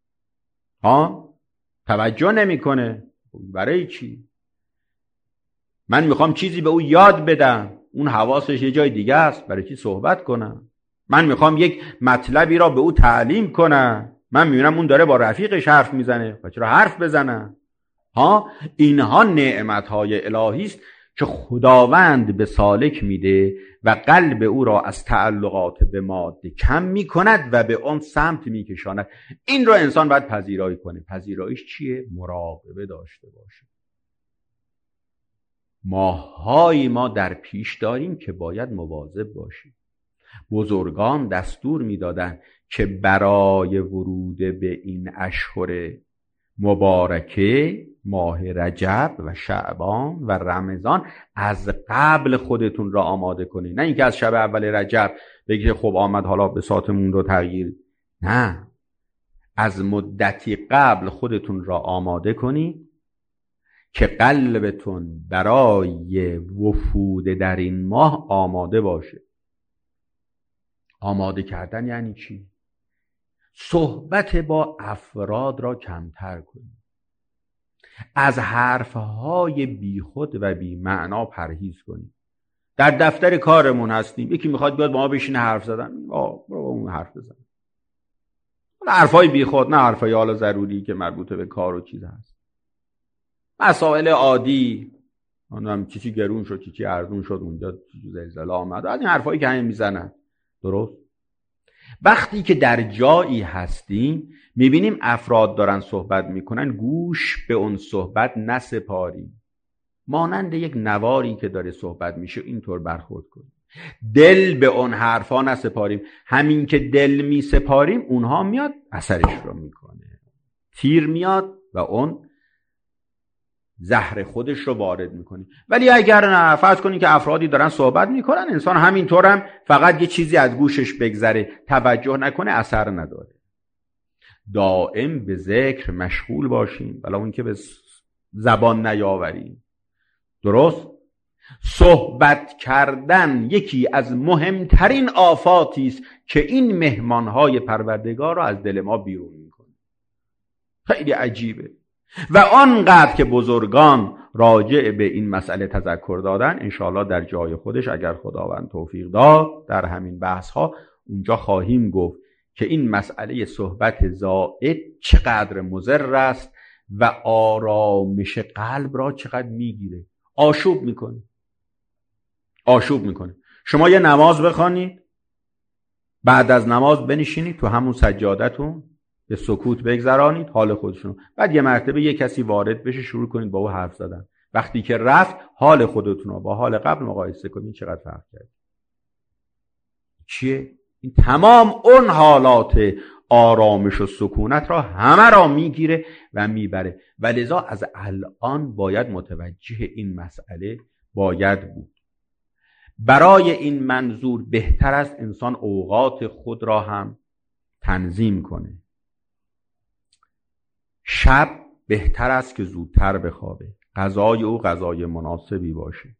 Speaker 2: توجه نمیکنه، برای چی؟ من میخوام چیزی به او یاد بدم، اون حواسش یه جای دیگه است، برای چی صحبت کنم؟ من میخوام یک مطلبی را به او تعلیم کنم، من میبینم اون داره با رفیقش حرف میزنه، چرا حرف بزنم؟ اینها نعمتهای الهی است که خداوند به سالک میده و قلب او را از تعلقات به ماده کم میکند و به اون سمت میکشاند. این رو انسان باید پذیرایی کنه. پذیراییش چیه؟ مراقبه داشته باشه. ماهایی ما در پیش داریم که باید مواظب باشیم. بزرگان دستور میدادن که برای ورود به این اشهر مبارکه، ماه رجب و شعبان و رمضان، از قبل خودتون را آماده کنید. نه اینکه از شب اول رجب بگید خب آمد حالا بساطمون رو تغییر. نه، از مدتی قبل خودتون را آماده کنید که قلبتون برای وفود در این ماه آماده باشه. آماده کردن یعنی چی؟ صحبت با افراد را کمتر کنید. از حرفهای بیخود و بی معنا پرهیز کنید. در دفتر کارمون هستیم، یکی میخواد بیاد با ما بشینه حرف زدن، برو با اون حرف بزن. حرفهای بیخود، نه حرفهای حالا ضروری که مربوط به کار و چیز هست. مسائل عادی، اونم چی گرون شد، چی ارزون شد، اونجا زلزله آمد، از این حرفایی که همین میزنن. درست؟ وقتی که در جایی هستیم میبینیم افراد دارن صحبت میکنن، گوش به اون صحبت نسپاریم. مانند یک نواری که داره صحبت میشه اینطور برخورد کنیم. دل به اون حرفا نسپاریم. همین که دل میسپاریم اونها میاد اثرش رو میکنه. تیر میاد و اون زهر خودش رو وارد میکنه. ولی اگر نه، فرض کنید که افرادی دارن صحبت میکنن، انسان همینطور هم فقط یه چیزی از گوشش بگذره، توجه نکنه، اثر نداره. دائم به ذکر مشغول باشیم، بلا اون که به زبان نیاوریم. درست؟ صحبت کردن یکی از مهمترین آفاتی است که این مهمانهای پروردگار را از دل ما بیرون میکنه. خیلی عجیبه. و آنقدر که بزرگان راجع به این مسئله تذکر دادن، انشاءالله در جای خودش اگر خداوند توفیق داد در همین بحث ها اونجا خواهیم گفت که این مسئله صحبت زائد چقدر مضر است و آرامش قلب را چقدر میگیره. آشوب میکنه. شما یه نماز بخوانید، بعد از نماز بنشینید تو همون سجادتون، به سکوت بگذرانید حال خودشون. بعد یه مرتبه یه کسی وارد بشه، شروع کنید با او حرف زدن. وقتی که رفت، حال خودتون رو با حال قبل مقایسه کنید، چقدر فرق کرد. چیه؟ این تمام اون حالات آرامش و سکونت را همه را میگیره و میبره. ولذا از الان باید متوجه این مسئله باید بود. برای این منظور بهتر است انسان اوقات خود را هم تنظیم کنه. شب بهتر است که زودتر بخوابه، غذای او غذای مناسبی باشه.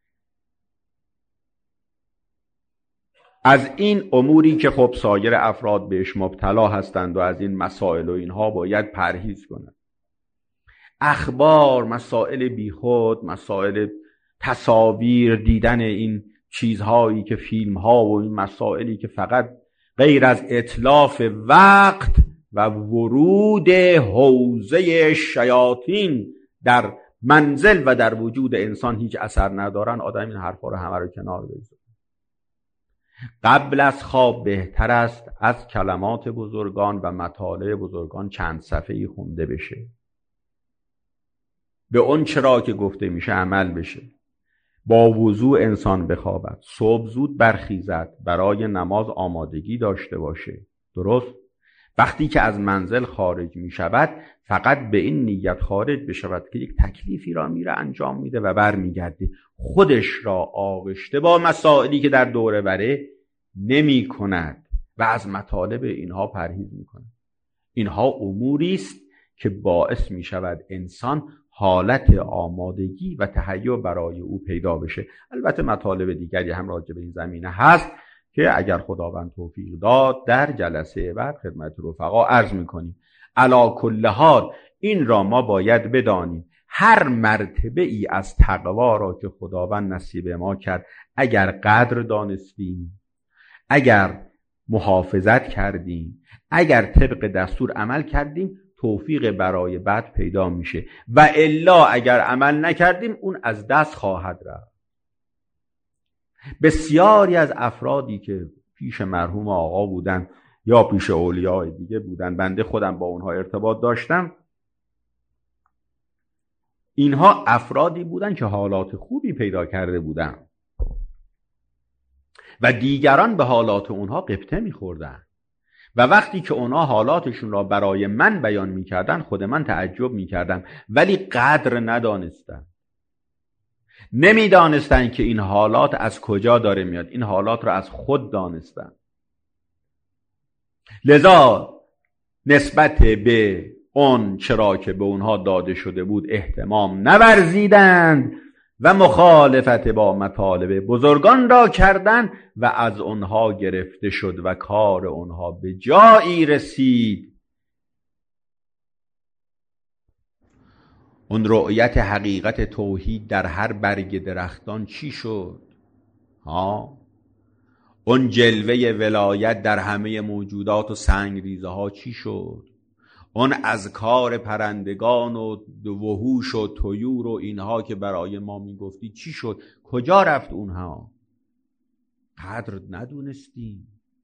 Speaker 2: از این اموری که خب سایر افراد بهش مبتلا هستند و از این مسائل و اینها باید پرهیز کنند. اخبار، مسائل بیخود، مسائل تصاویر، دیدن این چیزهایی که فیلم ها و این مسائلی که فقط غیر از اتلاف وقت و ورود حوزه شیاطین در منزل و در وجود انسان هیچ اثر ندارن، آدم این حرفا رو همه رو کنار بذاره. قبل از خواب بهتر است از کلمات بزرگان و مطالع بزرگان چند صفحه‌ای خونده بشه. به اون چرا که گفته میشه عمل بشه، با وضوء انسان بخوابد، صبح زود برخیزد، برای نماز آمادگی داشته باشه. درست؟ وقتی که از منزل خارج می شود فقط به این نیت خارج بشود که یک تکلیفی را میره انجام میده و بر میگرده، خودش را آغشته با مسائلی که در دوره بره نمی کند و از مطالب اینها پرهیز می کند. اینها اموری است که باعث می شود انسان حالت آمادگی و تهیع برای او پیدا بشه. البته مطالب دیگری هم راجع به این زمینه هست که اگر خداوند توفیق داد در جلسه بعد خدمت رفقا عرض میکنیم. علی کل حال این را ما باید بدانیم، هر مرتبه ای از تقوا را که خداوند نصیب ما کرد اگر قدر دانستیم، اگر محافظت کردیم، اگر طبق دستور عمل کردیم، توفیق برای بعد پیدا میشه و الا اگر عمل نکردیم اون از دست خواهد رفت. بسیاری از افرادی که پیش مرحوم آقا بودن یا پیش اولیاء دیگه بودن، بنده خودم با اونها ارتباط داشتم، اینها افرادی بودن که حالات خوبی پیدا کرده بودن و دیگران به حالات اونها غبطه میخوردن و وقتی که اونها حالاتشون را برای من بیان میکردن خود من تعجب میکردم، ولی قدر ندانستن، نمیدانستن که این حالات از کجا داره میاد، این حالات را از خود دانستن. لذا نسبت به اون چرا که به اونها داده شده بود اهتمام نورزیدند و مخالفت با مطالب بزرگان را کردند و از اونها گرفته شد و کار اونها به جایی رسید. اون رؤیت حقیقت توحید در هر برگ درختان چی شد؟ اون جلوه ولایت در همه موجودات و سنگریزه ها چی شد؟ اون اذکار پرندگان و وحوش و طیور و اینها که برای ما میگفتی چی شد؟ کجا رفت اونها؟ قدر ندونستیم.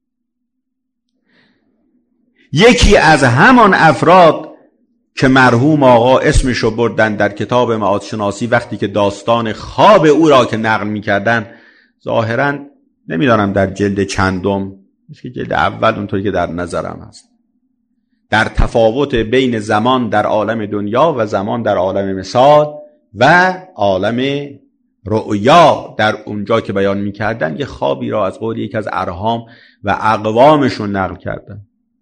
Speaker 2: یکی از همان افراد که مرحوم آقا اسمشو بردن در کتاب معاد شناسی وقتی که داستان خواب او را که نقل میکردن، ظاهراً نمیدانم در جلد چندم، مثل جلد اول اونطوری که در نظرم هست، در تفاوت بین زمان در عالم دنیا و زمان در عالم مثال و عالم رؤیا در اونجا که بیان میکردن، یه خوابی را از قول یکی از ارهام و اقوامشون نقل کردن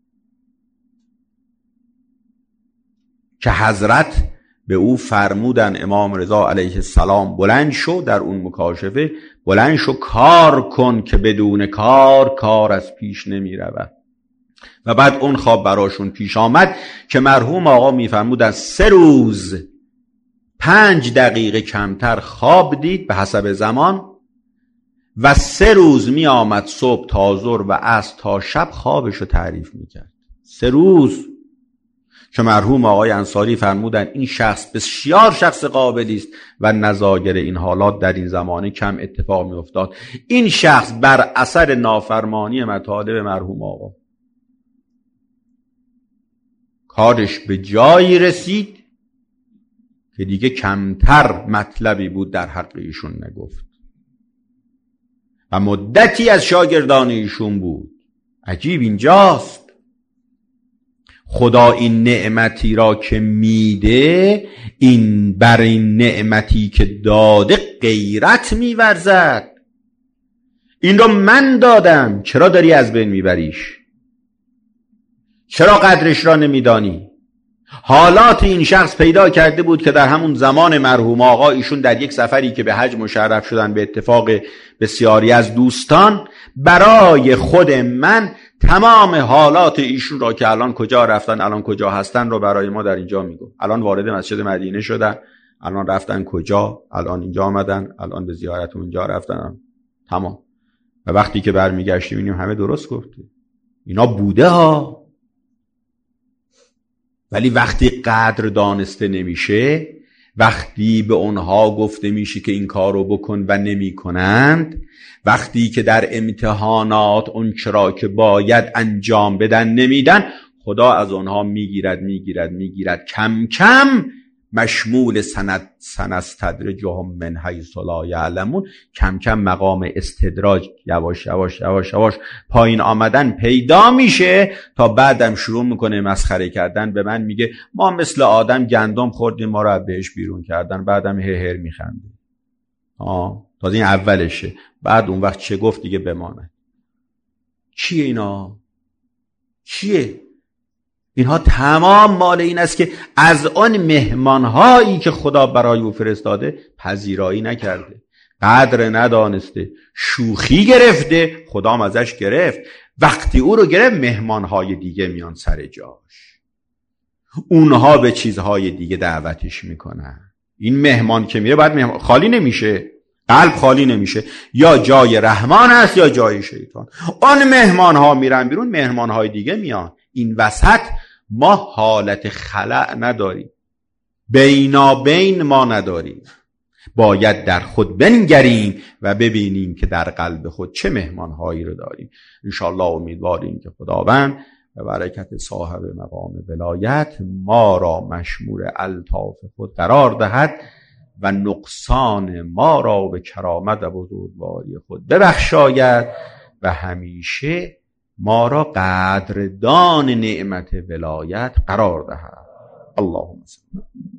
Speaker 2: که حضرت به او فرمودن، امام رضا علیه السلام بلند شو، در اون مکاشفه بلند شو کار کن که بدون کار از پیش نمی رود. و بعد اون خواب براشون پیش آمد که مرحوم آقا میفرمودن 3 روز 5 دقیقه کمتر خواب دید به حسب زمان و 3 روز می آمد صبح تا ظهر و عصر تا شب خوابشو تعریف می کرد. 3 روز که مرحوم آقای انصاری فرمودن این شخص بسیار شخص قابلی است و نظایر این حالات در این زمانه کم اتفاق می افتاد. این شخص بر اثر نافرمانی مطالب مرحوم آقا کارش به جایی رسید که دیگه کمتر مطلبی بود در حق ایشون نگفت و مدتی از شاگردان ایشون بود. عجیب اینجاست، خدا این نعمتی را که میده، این بر این نعمتی که داده غیرت میورزد. این رو من دادم، چرا داری از بین میبریش؟ چرا قدرش را نمیدانی؟ حالات این شخص پیدا کرده بود که در همون زمان مرحوم آقا ایشون در یک سفری که به حج مشرف شدن به اتفاق بسیاری از دوستان، برای خود من تمام حالات ایشون را که الان کجا رفتن، الان کجا هستن رو برای ما در اینجا میگو. الان وارد مسجد مدینه شدن، الان رفتن کجا، الان اینجا آمدن، الان به زیارت اونجا رفتن، تمام. و وقتی که برمیگشتیم اینیم همه درست گفته، اینا بوده ها. ولی وقتی قدر دانسته نمیشه، وقتی به اونها گفته میشه که این کارو بکن و نمی کنند، وقتی که در امتحانات اون چرا که باید انجام بدن نمیدن، خدا از اونها میگیرد کم کم مشمول سنستدرجهم من حیث لا یعلمون، کم کم مقام استدراج یواش یواش یواش یواش پایین آمدن پیدا میشه، تا بعدم شروع میکنه مسخره کردن. به من میگه ما مثل آدم گندم خوردیم ما رو بهش بیرون کردن، بعدم هر میخنده. تازه این اولشه، بعد اون وقت چه گفت دیگه بمانه. چیه اینا؟ چیه؟ اینها تمام مال این است که از آن مهمانهایی که خدا برای او فرستاده پذیرایی نکرده، قدر ندانسته، شوخی گرفته، خدا هم ازش گرفت. وقتی او رو گرفت مهمانهای دیگه میان سر جاش، اونها به چیزهای دیگه دعوتش میکنن. این مهمان که میره باید خالی نمیشه، قلب خالی نمیشه، یا جای رحمان است یا جای شیطان. آن مهمانها میرن بیرون، مهمانهای دیگه میان. این وسط ما حالت خلأ نداریم، بینابین ما نداریم. باید در خود بنگریم و ببینیم که در قلب خود چه مهمانهایی رو داریم. انشاءالله امیدواریم که خداوند به برکت صاحب مقام ولایت ما را مشمول الطاف خود قرار دهد و نقصان ما را به کرامت و بزرگواری خود ببخشاید و همیشه ما را قدردان نعمت ولایت قرار دهد. اللهم صل